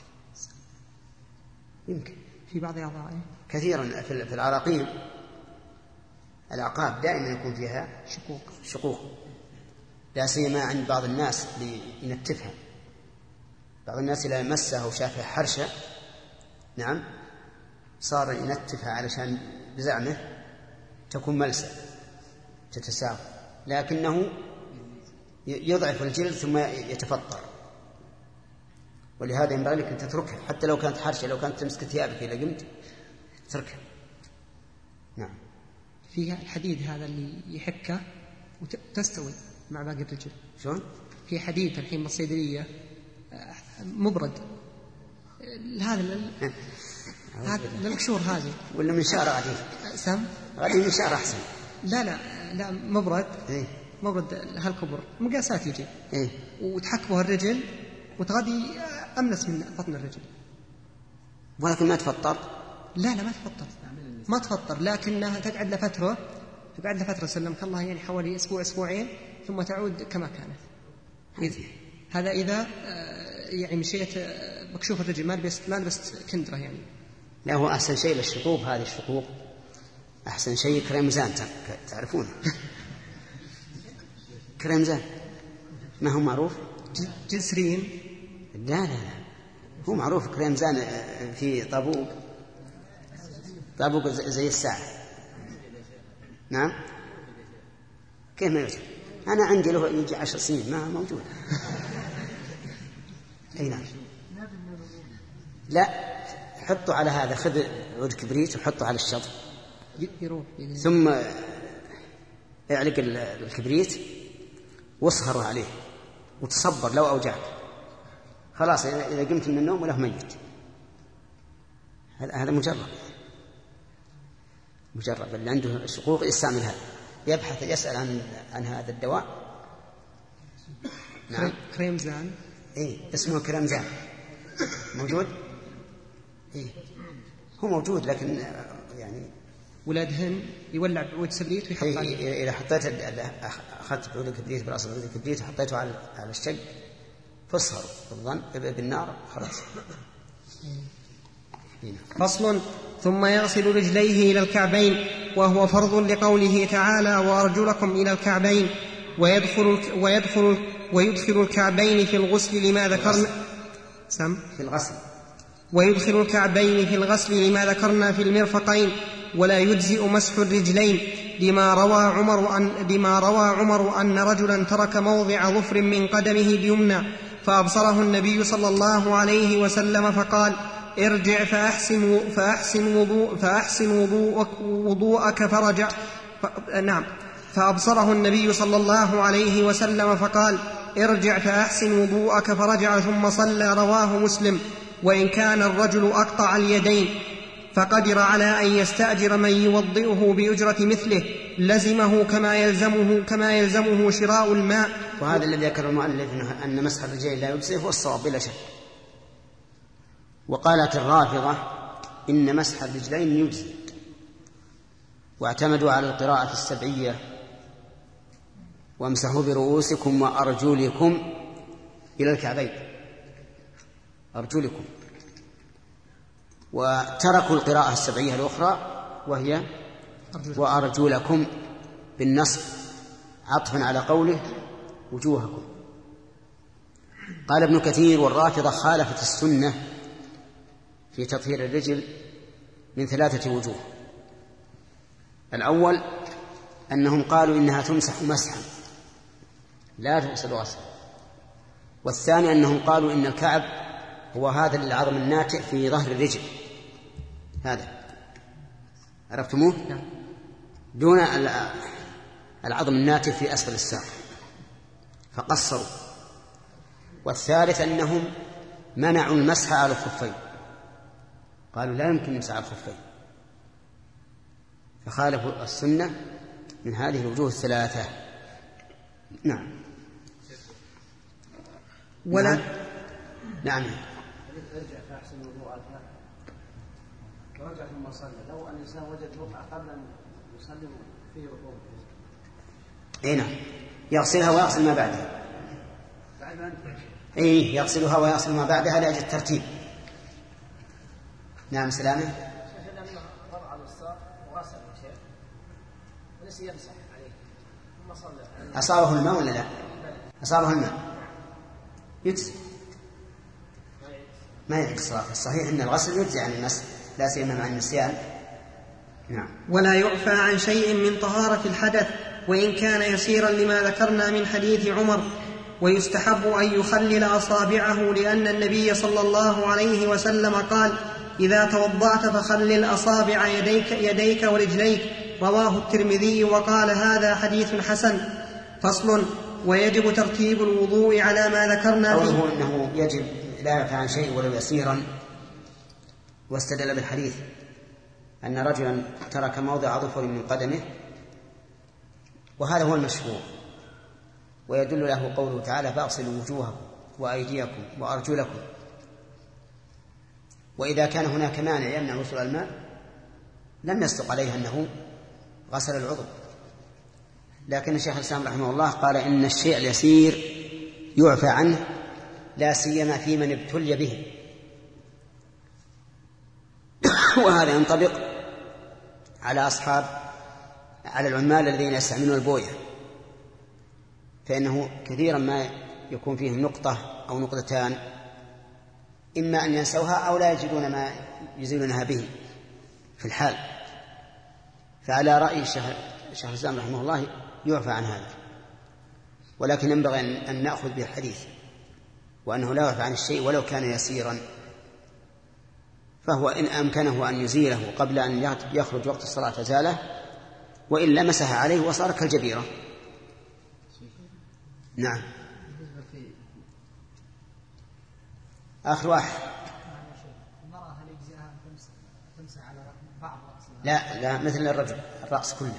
يمكن في بعض أعضائه كثيرا. في العراقيل الأعقاب دائما يكون فيها شقوق. لا سيما عند بعض الناس لينتفها. بعض الناس إذا مسها وشافها حرشة نعم صار ينتفها علشان بزعمه تكون ملسة تتساوى، لكنه يضعف الجلد ثم يتفطر. ولهذا ينبغي لك أن تتركها حتى لو كانت حرشة، لو كانت تمسك ثيابك إذا قمت تتركها. نعم. في الحديد هذا اللي يحكه وتستوي مع باقي الرجل. شلون؟ في حديد الحين بالصيدلية مبرد، هذا للقشور هذه ولا منشار عادي؟ سم غادي منشار أحسن. لا مبرد. إيه؟ مبرد هالكبر مقاسات يجي. إيه؟ وتحكبه الرجل وتغادي أملس من بطن الرجل. ولكن ما تفطر؟ لا ما تفطر، لكنها تقعد لفترة سلمك الله، يعني حوالي أسبوع أسبوعين ثم تعود كما كانت. هذا إذا يعني مشيت بكشوف الرجل ما لبست كندرة يعني. لا، هو أحسن شيء للشطوب، هذه الشطوب أحسن شيء كريمزان، تعرفونه؟ كريمزان ما هو معروف؟ جسرين. لا هو معروف كريمزان في طابوق زي الساعة. نعم. كيف ما يوجد؟ أنا عندي له يجي 10 سنين ما موجود. أي نعم. لا، حطوا على هذا، خذ عود كبريت وحطه على الشط ثم اعلق الكبريت واصهروا عليه وتصبر لو أوجعك، خلاص إذا قمت من النوم وله ميت. هذا مجرب اللي عنده شقوق يستعمل هذا، يبحث يسأل عن هذا الدواء. نعم. كريمزان. إيه اسمه كريمزان. موجود؟ إيه هو موجود، لكن يعني ولاد هن يولع بعود كبريت ويحط عليه. إذا حطيت أخذت بعود الكبريت برأس بعود الكبريت وحطيته على الشق فاصهر بالنار خلاص. فصل. ثم يغسل رجليه إلى الكعبين، وهو فرض لقوله تعالى وأرجلكم إلى الكعبين، ويدخل الكعبين في الغسل لما ذكرنا ويدخل الكعبين في الغسل لما ذكرنا في المرفقين، ولا يجزئ مسح الرجلين لما روى عمر أن رجلا ترك موضع ظفر من قدمه اليمنى فأبصره النبي صلى الله عليه وسلم فقال ارجع فأحسن وضوءك فرجع. فأبصره النبي صلى الله عليه وسلم فقال ارجع فأحسن وضوءك فرجع ثم صلى. رواه مسلم. وإن كان الرجل أقطع اليدين فقدر على أن يستأجر من يوضئه بأجرة مثله لزمه كما يلزمه شراء الماء. وهذا الذي ذكر المؤلف أن مسح الرجلين لا يجزئ هو الصواب بلا شك. وقالت الرافضة إن مسح الرجلين يجزئ، واعتمدوا على القراءة السبعية وامسحوا برؤوسكم وأرجلكم إلى الكعبين، أرجلكم، وتركوا القراءة السبعية الأخرى وهي وأرجلكم بالنصب عطفا على قوله وجوهكم. قال ابن كثير والرافضة خالفت السنة في تطهير الرجل من 3 وجوه. الأول أنهم قالوا إنها تمسح مسحا لا تغسل غسلا، والثاني أنهم قالوا إن الكعب هو هذا العظم الناتئ في ظهر الرجل، هذا عرفتموه؟ دون العظم الناتئ في أسفل الساق فقصروا. والثالث أنهم منعوا المسح على الخفين، قالوا لا يمكن المسح على الخفين، فخالفوا السنة من هذه الوجوه 3. نعم. نعم. ارجع فأحسن وضوءك ورجع ثم صلى. لو أن الإنسان وجد ركعة قبل أن يصلي فيه وضوء. أي نعم، يغسلها ويغسل ما بعدها. أي يغسلها ويغسل ما بعدها لأجل الترتيب. نعم سلامة. وضع على الساق وغسل الشيء ونسي يمسح عليه ثم صلى. أصابه الماء ولا لا؟ لا أصابه الماء يجزي، ما يجزي. الصحيح أن الغسل يجزي عن المس، لا سيما مع النسيان. نعم. ولا يعفى عن شيء من طهارة الحدث وإن كان يسيرا لما ذكرنا من حديث عمر. ويستحب أن يخلل أصابعه لأن النبي صلى الله عليه وسلم قال: إذا توضأت فخلل أصابع يديك ورجليك. رواه الترمذي وقال: هذا حديث حسن. فصل. ويجب ترتيب الوضوء على ما ذكرنا فيه. قوله إنه يجب لا يعفى عن شيء ولو يسيرا، واستدل بالحديث أن رجلا ترك موضع ظفر من قدمه، وهذا هو المشهور، ويدل له قوله تعالى: فاغسلوا وجوهكم وأيديكم وأرجلكم. وإذا كان هناك مانع يمنع وصول الماء لم يصدق عليه أنه غسل العضو. لكن الشيخ الإسلام رحمه الله قال إن الشيء اليسير يعفى عنه، لا سيما في من ابتلي به. وهذا ينطبق على العمال الذين يستعملون البوية، فإنه كثيرا ما يكون فيهم نقطة أو نقطتان، إما أن ينسوها أو لا يجدون ما يزيلونها به في الحال. فعلى رأي الشيخ الإسلام رحمه الله يعفى عن هذا، ولكن ينبغي أن نأخذ بالحديث، وأنه لا يعفى عن الشيء ولو كان يسيرا، فهو إن أمكنه أن يزيله قبل أن يخرج وقت الصلاة زاله، وإلا مسح عليه وصار كالجبيرة. نعم. آخر واحد. المرأة هل يجزئها تمسح على بعض رأسها؟ لا مثل الرجل الرأس كله.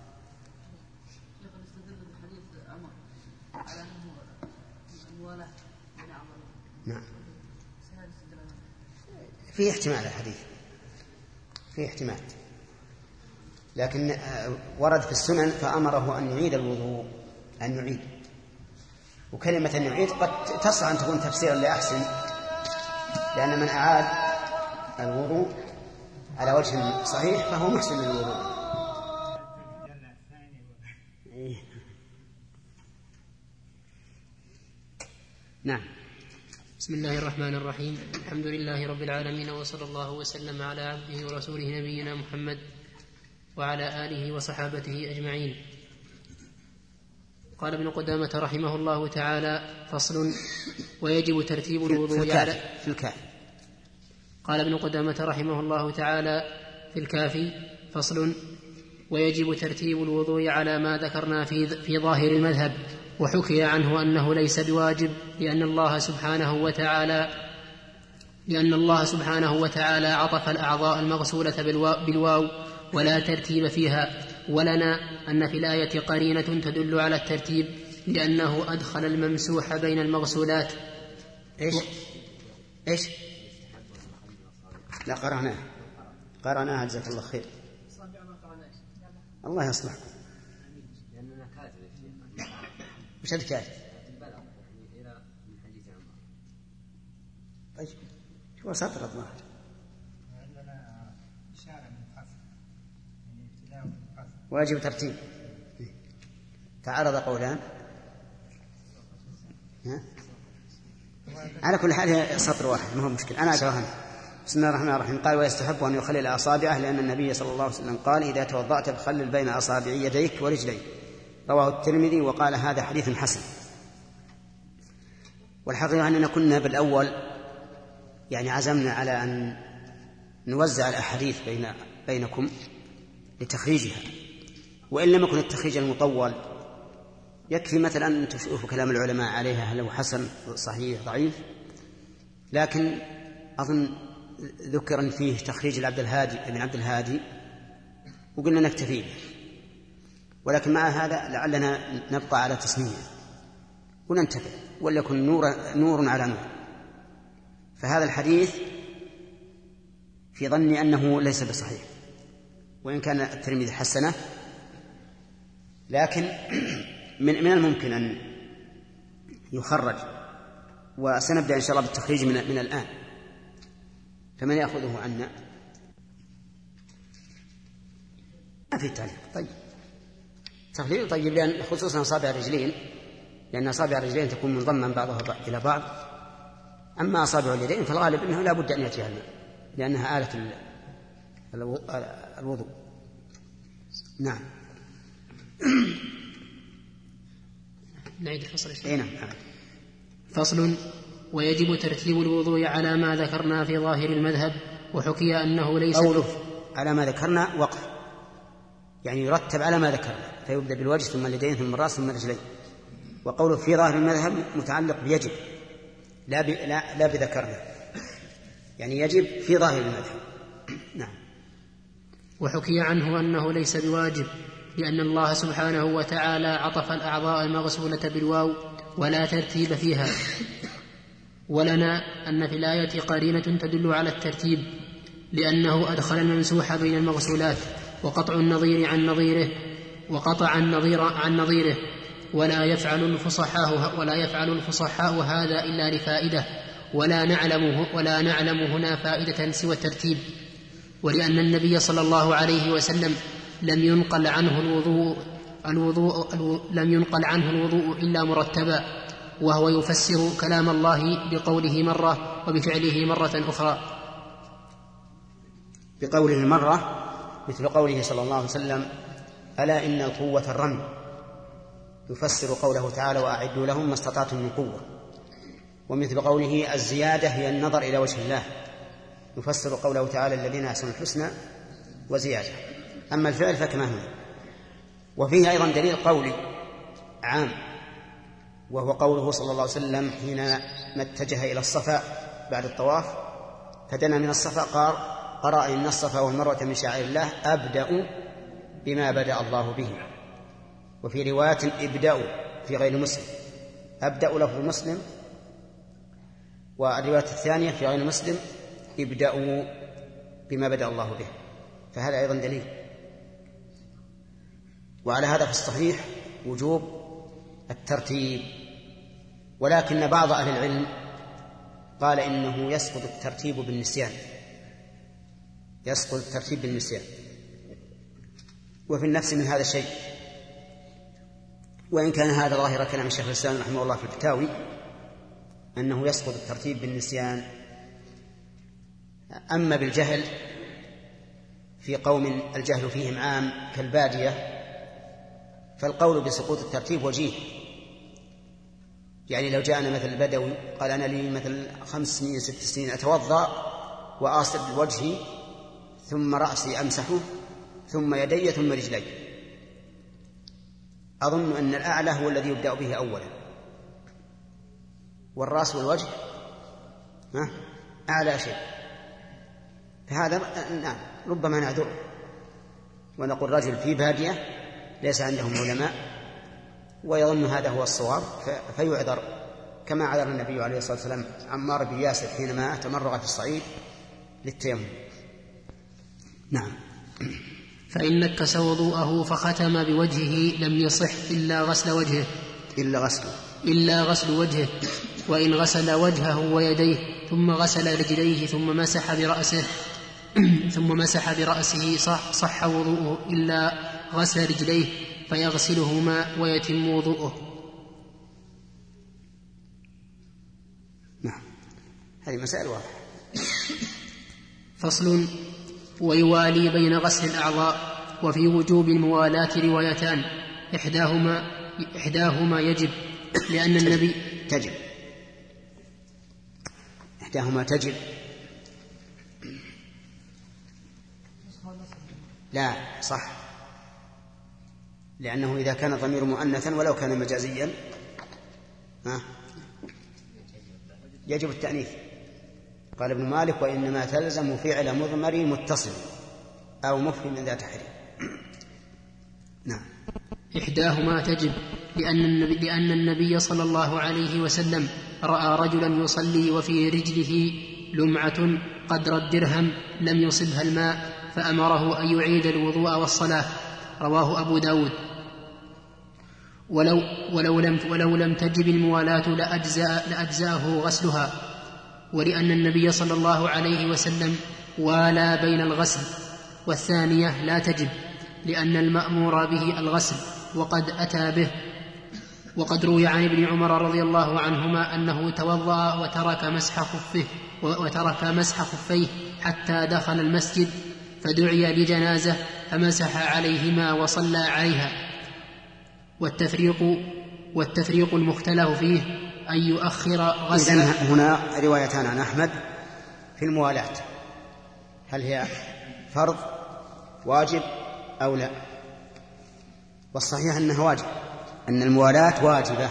نعم. في احتمال الحديث، في احتمال، لكن ورد في السنن فأمره أن يعيد الوضوء، أن يعيد. وكلمة أن يعيد قد تصح أن تكون تفسيرا لأحسن، لأن من أعاد الوضوء على وجه صحيح فهو محسن للوضوء. نعم. بسم الله الرحمن الرحيم. الحمد لله رب العالمين، وصلى الله وسلم على عبده ورسوله نبينا محمد وعلى آله وصحابته أجمعين. قال ابن قدامة رحمه الله تعالى: فصل. ويجب ترتيب الوضوء على في الكافي. قال ابن قدامة رحمه الله تعالى في الكافي: فصل. ويجب ترتيب الوضوء على ما ذكرنا في ظاهر المذهب، وحكي عنه أنه ليس بواجب، لأن الله سبحانه وتعالى عطف الأعضاء المغسولة بالواو ولا ترتيب فيها. ولنا أن في الآية قرينة تدل على الترتيب، لأنه أدخل الممسوح بين المغسولات. إيش؟ لا قرأناها جزاك الله خير. الله يصلح. وش الكاتب؟ طيب شو سطر الظاهر؟ واجب ترتيب. تعارض قولان. على كل حال سطر واحد ما هو مشكل، أنا أجرهن. بسم الله الرحمن الرحيم. قال: ويستحب أن يخلل أصابعه، لأن النبي صلى الله عليه وسلم قال: إذا توضأت فخلل بين أصابع يديك ورجليك. رواه الترمذي وقال: هذا حديث حسن. والحقيقة أننا كنا بالأول يعني عزمنا على أن نوزع الأحاديث بينكم لتخريجها، وإن لم يكن التخريج المطول يكفي مثلا أن تشوفوا كلام العلماء عليها هل هو حسن صحيح ضعيف. لكن أظن ذكر فيه تخريج ابن عبد الهادي وقلنا نكتفي به، ولكن مع هذا لعلنا نبقى على تسمية وننتبه، وليكن نور على نور. فهذا الحديث في ظني أنه ليس بصحيح، وإن كان الترمذي حسنه، لكن من الممكن أن يخرج، وسنبدأ إن شاء الله بالتخريج من الآن. فمن يأخذه عنا؟ ما في تعليق. طيب تخليل طيب، لأن خصوصا أصابع الرجلين لأن أصابع الرجلين تكون منضما بعضها إلى بعض. أما أصابع اليدين فالغالب أنه لا بد أن يأتيها الماء لأنها آلة الوضوء. نعم. نعيد الفصل. نعم. فصل. ويجب ترتيب الوضوء على ما ذكرنا في ظاهر المذهب. وحكي أنه ليس قوله على ما ذكرنا وقف، يعني يرتب على ما ذكرنا، فيبدأ بالوجه ثم اليدين ثم الرأس ثم الرجلين. وقوله في ظاهر المذهب متعلق بيجب لا بذكرنا، يعني يجب في ظاهر المذهب. نعم. وحكي عنه أنه ليس بواجب، لأن الله سبحانه وتعالى عطف الأعضاء المغسولة بالواو ولا ترتيب فيها. ولنا أن في الآية قرينة تدل على الترتيب، لأنه أدخل الممسوح بين المغسولات، وقطع النظير عن نظيره، ولا يفعل الفصحاء هذا إلا لفائدة، ولا نعلم هنا فائدة سوى الترتيب. ولأن النبي صلى الله عليه وسلم لم ينقل عنه الوضوء إلا مرتبا، وهو يفسر كلام الله بقوله مرة وبفعله مرة أخرى. بقوله مرة مثل قوله صلى الله عليه وسلم ألا إن القوة الرمي، يفسر قوله تعالى وأعدوا لهم ما استطعتم من قوة. ومثل قوله الزيادة هي النظر إلى وجه الله، يفسر قوله تعالى الذين أحسنوا الحسنى وزيادة. أما الفعل فكما هو. وفيه أيضا دليل قولي عام، وهو قوله صلى الله عليه وسلم حينما اتجه إلى الصفا بعد الطواف فدنا من الصفا قال أرى إن الصفا والمروة من شعائر الله أبدأ بما بدأ الله به. وفي رواية ابدأوا في غير مسلم، أبدأ لفظ مسلم، والرواية الثانية في غير مسلم ابدأوا بما بدأ الله به. فهذا أيضا دليل. وعلى هذا في الصحيح وجوب الترتيب، ولكن بعض أهل العلم قال إنه يسقط الترتيب بالنسيان، وفي النفس من هذا الشيء، وإن كان هذا ظاهر كلام الشيخ الإسلام رحمه الله في الفتاوي أنه يسقط الترتيب بالنسيان. أما بالجهل في قوم الجهل فيهم عام كالبادية فالقول بسقوط الترتيب وجيه. يعني لو جاءنا مثل البدوي قال أنا لي مثل 5 سنين 6 سنين أتوضأ وأصب وجهي ثم رأسي أمسحه ثم يدي ثم رجلي، أظن أن الأعلى هو الذي يبدأ به أولا، والرأس والوجه أعلى شيء. فهذا نعم ربما نعذر ونقول رجل في بادية ليس عندهم علماء ويظن هذا هو الصواب فيعذر، كما عذر النبي عليه الصلاة والسلام عمار بن ياسر حينما تمرغ في الصعيد للتيمم. نعم. فإن نكس وضوءه فختم بوجهه لم يصح إلا غسل وجهه، وإن غسل وجهه ويديه ثم غسل رجليه ثم مسح برأسه صح وضوءه إلا غسل رجليه فيغسلهما ويتم وضوءه. نعم. هذه مسائل واضحة. فصل. ويوالي بين غسل الأعضاء. وفي وجوب الموالاة روايتان، إحداهما يجب لأن النبي إحداهما تجب لا صح، لأنه إذا كان الضمير مؤنثا ولو كان مجازيا يجب التأنيث. قال ابن مالك وإنما تلزم فعل مضمر متصل أو مفهم ذات حريم. نعم. إحداهما تجب لأن النبي صلى الله عليه وسلم رأى رجلا يصلي وفي رجله لمعة قدر الدرهم لم يصبها الماء فأمره أن يعيد الوضوء والصلاة، رواه أبو داود. ولو لم تجب الموالاة لأجزأه غسلها، ولأن النبي صلى الله عليه وسلم والى بين الغسل. والثانية لا تجب لأن المأمور به الغسل وقد أتى به، وقد روي عن ابن عمر رضي الله عنهما أنه توضأ وترك مسح خفيه حتى دخل المسجد فدعي لجنازة فمسح عليهما وصلى عليها. والتفريق المختلف فيه أن يؤخر غسل. إذن هنا روايتان عن أحمد في الموالاة، هل هي فرض واجب أو لا؟ والصحيح أنها واجب، أن الموالاة واجبة،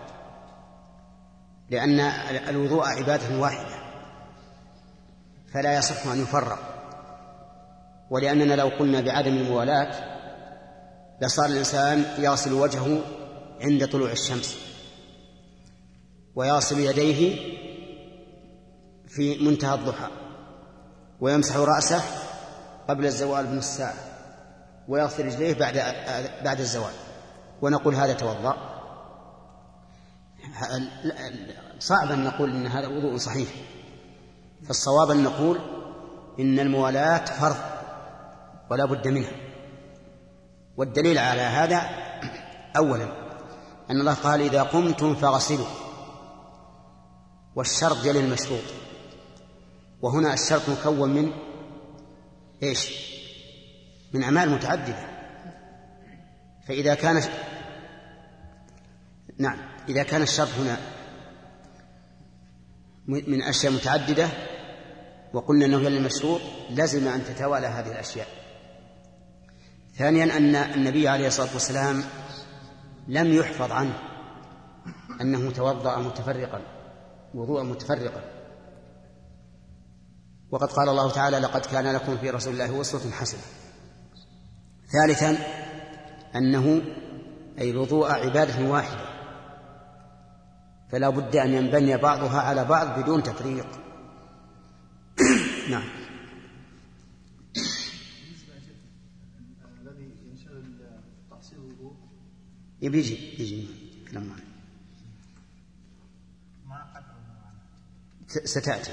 لأن الوضوء عبادة واحدة فلا يصح أن يفرق. ولأننا لو قلنا بعدم الموالاة لصار الإنسان يغسل وجهه عند طلوع الشمس ويغسل يديه في منتهى الضحى ويمسح رأسه قبل الزوال بنصف ساعة ويغسل رجليه بعد الزوال، ونقول هذا توضأ. صعب أن نقول إن هذا وضوء صحيح، فالصواب أن نقول إن الموالاة فرض ولا بد منها. والدليل على هذا أولا أن الله قال إذا قمتم فاغسلوا، والشرط جل المشروط، وهنا الشرط مكون من إيش؟ من أعمال متعددة. فإذا كان إذا كان الشرط هنا من أشياء متعددة وقلنا أنه جل المشروط لازم أن تتوالى هذه الأشياء. ثانيا أن النبي عليه الصلاة والسلام لم يحفظ عنه أنه توضأ متفرقا وضوءا متفرقا، وقد قال الله تعالى لقد كان لكم في رسول الله أسوة حسنة. ثالثا أنه أي الوضوء عبادة واحدة فلا بد أن ينبني بعضها على بعض بدون تفريق. نعم. الذي ينشغل تحصيل الوضوء يجي كلام ستأتي.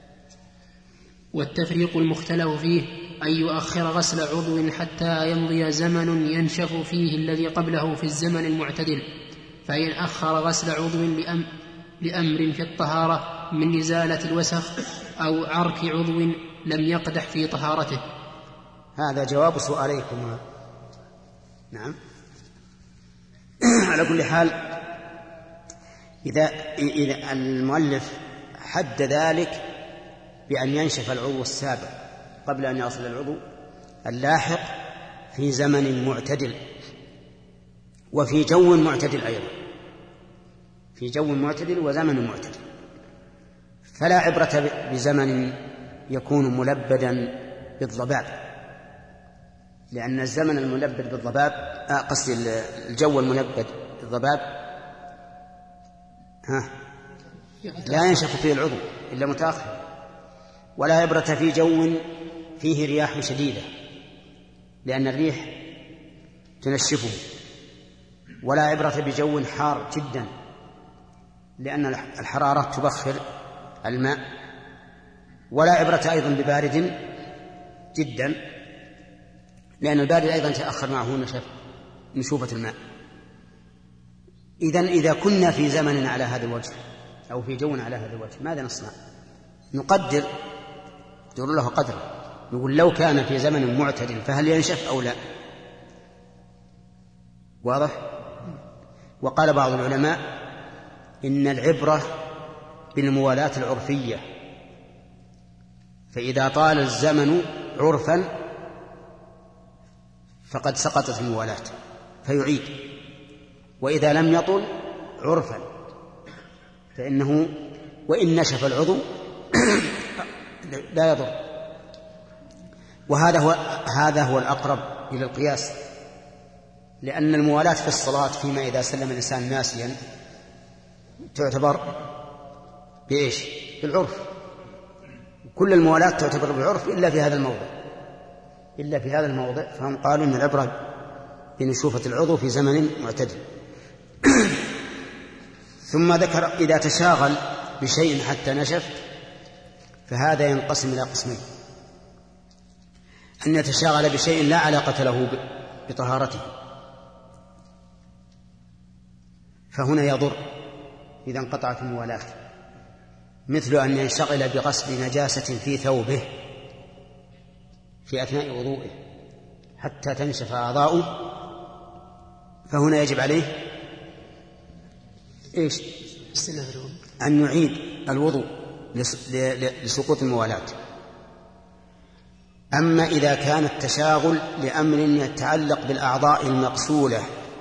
والتفريق المختلف فيه أن يؤخر غسل عضو حتى يمضي زمن ينشف فيه الذي قبله في الزمن المعتدل، فإن أخر غسل عضو لأمر في الطهارة من إزالة الوسخ أو عرك عضو لم يقدح في طهارته. هذا جواب سؤاليكم. نعم. على كل حال إذا المؤلف حد ذلك بأن ينشف العضو السابق قبل أن يصل العضو اللاحق في زمن معتدل وفي جو معتدل أيضا، في جو معتدل وزمن معتدل، فلا عبرة بزمن يكون ملبدا بالضباب، لأن الزمن الملبد بالضباب قصدي الجو الملبد بالضباب لا ينشف فيه العضو إلا متأخر، ولا عبرة في جو فيه رياح شديدة لأن الريح تنشفه، ولا عبرة بجو حار جدا لأن الحرارة تبخر الماء، ولا عبرة أيضا ببارد جدا لأن البارد أيضا تأخر معه نشوفة الماء. إذا كنا في زمن على هذا الوجه أو في جو على هذا الوجه ماذا نصنع؟ نقدر له قدره، نقول لو كان في زمن معتدل فهل ينشف أو لا؟ واضح؟ وقال بعض العلماء إن العبرة بالموالاة العرفية، فإذا طال الزمن عرفا فقد سقطت الموالاة فيعيد، وإذا لم يطل عرفا فإنه وإن نشف العضو لا يضر. وهذا هو الأقرب إلى القياس، لأن الموالاة في الصلاة فيما إذا سلم الإنسان ناسيا تعتبر بإيش؟ بالعرف. كل الموالاة تعتبر بالعرف إلا في هذا الموضع، فهم قالوا إن العبرة بنشوفة العضو في زمن معتدل. ثم ذكر إذا تشاغل بشيء حتى نشف فهذا ينقسم إلى قسمين: أن يتشاغل بشيء لا علاقة له بطهارته فهنا يضر إذا انقطعت الموالاة، مثل أن ينشغل بغسل نجاسة في ثوبه في أثناء وضوئه حتى تنشف أعضاؤه، فهنا يجب عليه إيش؟ أن يعيد الوضوء لسقوط الموالاة. أما إذا كان التشاغل لأمر يتعلق بالأعضاء المغسولة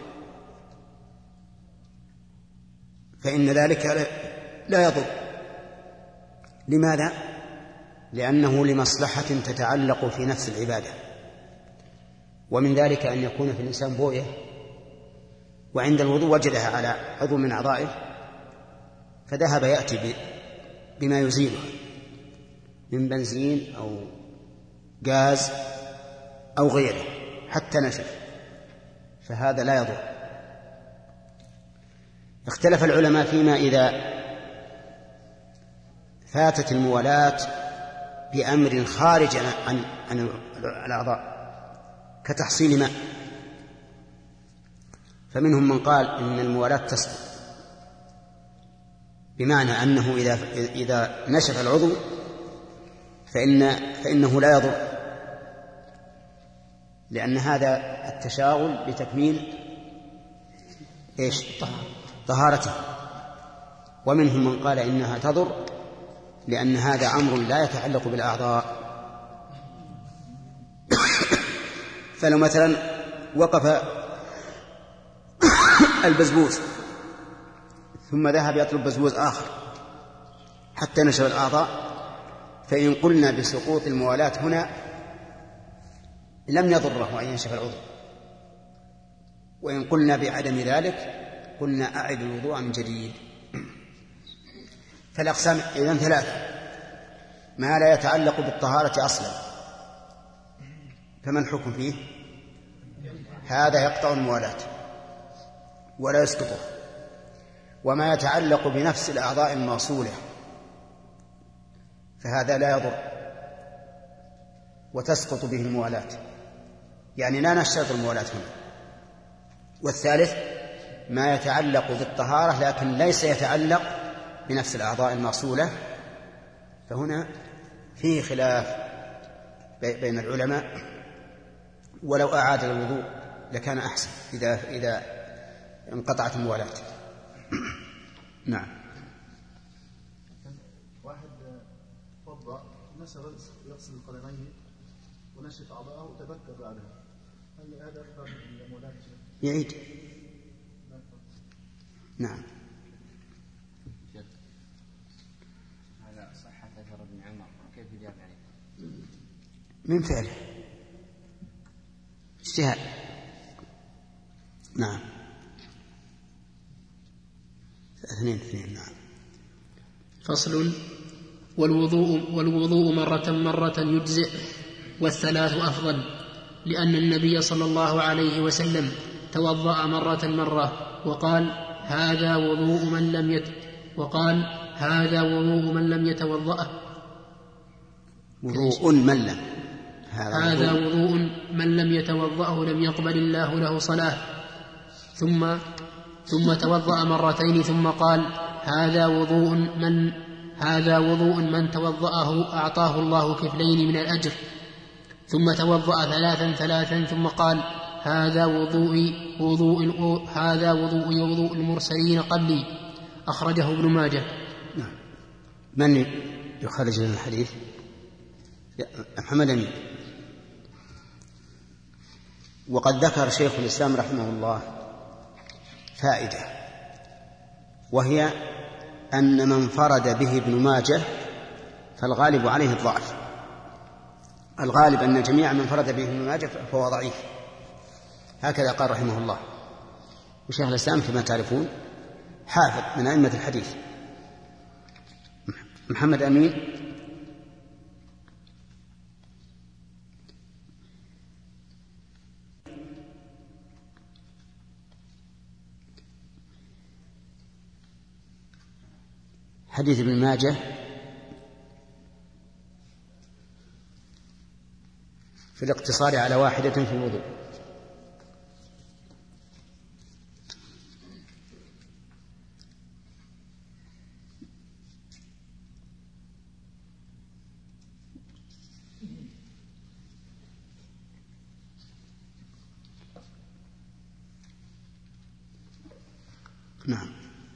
فإن ذلك لا يضر. لماذا؟ لأنه لمصلحة تتعلق في نفس العبادة، ومن ذلك أن يكون في الإنسان بوية وعند الوضوء وجدها على عضو من أعضائه فذهب يأتي بما يزيله من بنزين أو غاز أو غيره حتى نشف، فهذا لا يضر. اختلف العلماء فيما إذا فاتت الموالاة بأمر خارج عن الأعضاء كتحصيل ماء، فمنهم من قال إن الموالاة تسقط، بمعنى أنه إذا نشف العضو فإنه لا يضر، لأن هذا التشاغل بتكميل إيش؟ طهارته. ومنهم من قال إنها تضر لأن هذا أمر لا يتعلق بالأعضاء. فلو مثلا وقف البزبوز ثم ذهب يطلب بزبوز آخر حتى نشف الأعضاء، فإن قلنا بسقوط الموالاة هنا لم يضره أن ينشف العضو، وإن قلنا بعدم ذلك قلنا أعد الوضوء من جديد. فالأقسام إذن ثلاثة: ما لا يتعلق بالطهارة أصلا فما الحكم فيه؟ هذا يقطع الموالاة ولا يسقطه. وما يتعلق بنفس الأعضاء الموصولة فهذا لا يضر وتسقط به الموالاة، يعني لا نشترط الموالاة هنا. والثالث ما يتعلق بالطهارة لكن ليس يتعلق بنفس الأعضاء الموصولة، فهنا فيه خلاف بين العلماء، ولو أعاد الوضوء لكان أحسن إذا انقطعت الموالاة. نعم. واحد فضة يغسل القدمين ونشف أعضاءه وتبكر بعدها، هل هذا أكثر من الموالاة؟ يعيد. نعم. هذا صحة أثر ابن عمر، كيف يجاب عليه؟ من فعله اجتهاد. نعم. اثنين. نعم. فصل: والوضوء مرة يجزئ، والثلاث أفضل، لأن النبي صلى الله عليه وسلم توضأ مرة وقال: هذا وضوء من لم يتوضأه. وضوء من لم هذا وضوء من لم يتوضأه لم يقبل الله له صلاة. ثم توضأ مرتين ثم قال: هذا وضوء من توضأه أعطاه الله كفلين من الأجر. ثم توضأ ثلاثا ثم قال: هذا وضوء المرسلين قبلي. أخرجه ابن ماجه. نعم. من يخرج لنا الحديث؟ محمد أمين. وقد ذكر شيخ الإسلام رحمه الله فائدة، وهي أن من فرد به ابن ماجه فالغالب عليه الضعف. الغالب أن جميع من فرد به ابن ماجه فهو ضعيف، هكذا قال رحمه الله. وشيخ الإسلام كما تعرفون حافظ من أئمة الحديث. محمد أمين. حديث ابن ماجه في الاقتصار على واحدة في الوضوء. نعم.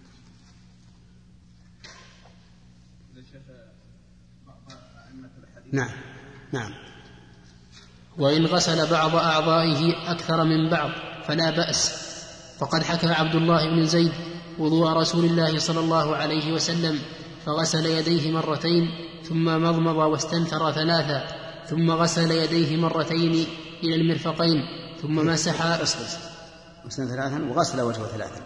نعم نعم. وإن غسل بعض أعضائه أكثر من بعض فلا بأس، فقد حكى عبد الله بن زيد وضوء رسول الله صلى الله عليه وسلم فغسل يديه مرتين ثم مضمض واستنثر ثلاثا ثم غسل يديه مرتين إلى المرفقين ثم مسح ثلاثا وغسل وجهه ثلاثا.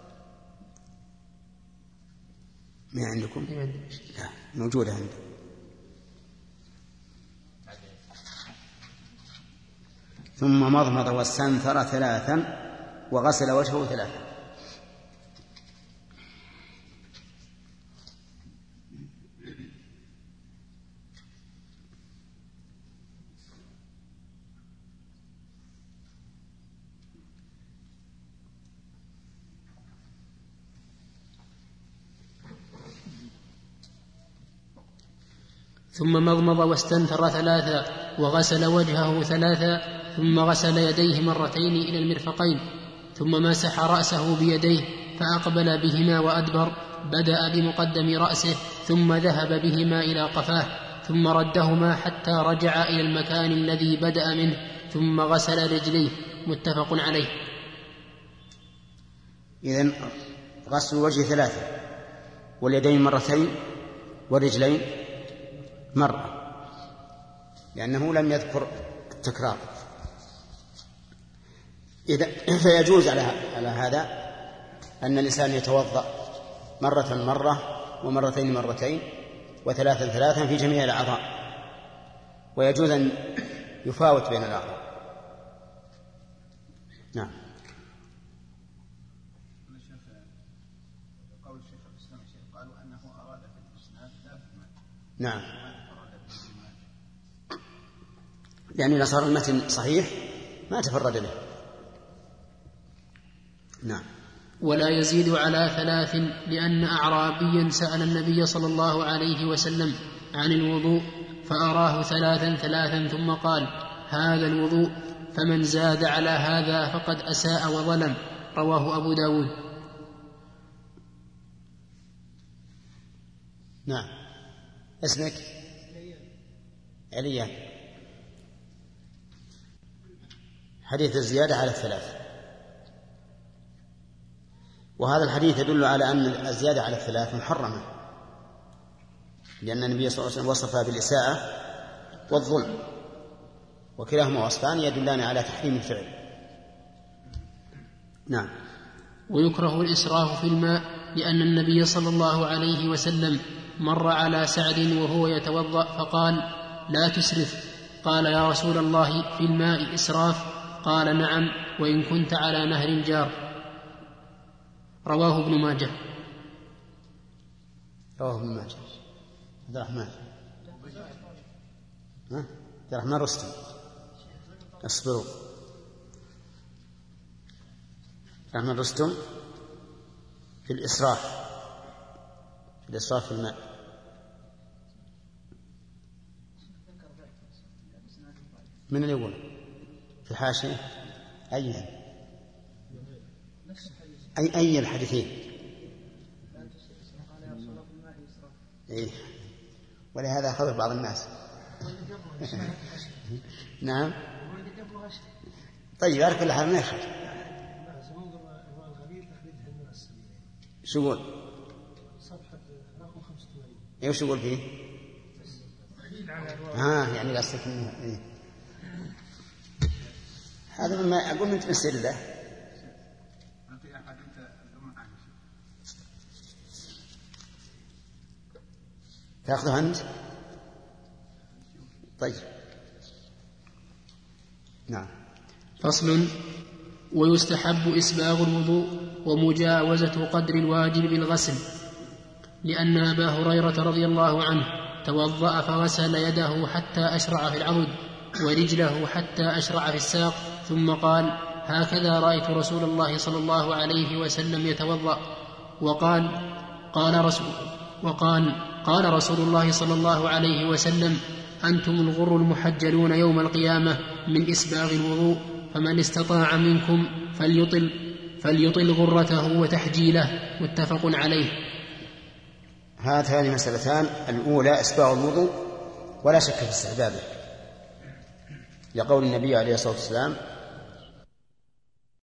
ما عندكم؟ لا موجودة عندي. ثم مضمض واستنثر ثلاثا وغسل وجهه ثلاثا. ثم مضمض واستنثر ثلاثا وغسل وجهه ثلاثا ثم غسل يديه مرتين إلى المرفقين ثم مسح رأسه بيديه فأقبل بهما وأدبر، بدأ بمقدم رأسه ثم ذهب بهما إلى قفاه ثم ردهما حتى رجع إلى المكان الذي بدأ منه ثم غسل رجليه. متفق عليه. إذن غسل الوجه ثلاثة واليدين مرتين والرجلين مرة، لأنه لم يذكر التكرار. فيجوز على هذا أن الإنسان يتوضأ مرة ومرتين مرتين وثلاثا في جميع الأعضاء، ويجوز أن يفاوت بين الأعضاء. نعم. نعم، لأن إذا صار المتن صحيح ما تفرد به. نعم. ولا يزيد على 3، لأن أعرابيا سأل النبي صلى الله عليه وسلم عن الوضوء فأراه 3 ثم قال: هذا الوضوء، فمن زاد على هذا فقد أساء وظلم. رواه أبو داود. نعم. اسمك؟ عليان. حديث الزيادة على 3، وهذا الحديث يدل على أن الزيادة على 3 محرمة، لأن النبي صلى الله عليه وسلم وصفها بالإساءة والظلم، وكلاهما وصفان يدلان على تحريم الفعل. نعم. ويكره الإسراف في الماء، لأن النبي صلى الله عليه وسلم مر على سعد وهو يتوضأ فقال: لا تسرف. قال: يا رسول الله، في الماء إسراف؟ قال: نعم، وإن كنت على نهر جار. رواه ابن ماجه. عبد الرحمن رستم. اصبروا. الرحمن رستم في الإسراف في الماء. من اللي يقول في الحاشية؟ أي الحديثين؟ ولهذا خطر بعض الناس. نعم. طيب، على كل حال ما يخرج. شو يقول؟ ايش يقول فيه؟ يعني قصدك انه هذا ما اقول انت مسير له. تاخذه انت؟ طيب. نعم. فصل. ويستحب إسباغ الوضوء ومجاوزة قدر الواجب بالغسل، لأن أبا هريرة رضي الله عنه توضأ فغسل يده حتى أشرع في العضد ورجله حتى أشرع في الساق، ثم قال: هكذا رأيت رسول الله صلى الله عليه وسلم يتوضأ. قال رسول الله صلى الله عليه وسلم: أنتم الغر المحجلون يوم القيامة من إسباغ الوضوء، فمن استطاع منكم فليطل غرته وتحجيله. متفق عليه. هاتان مسألتان: الأولى إسباغ الوضوء ولا شك في استحبابه، لقول النبي عليه الصلاة والسلام: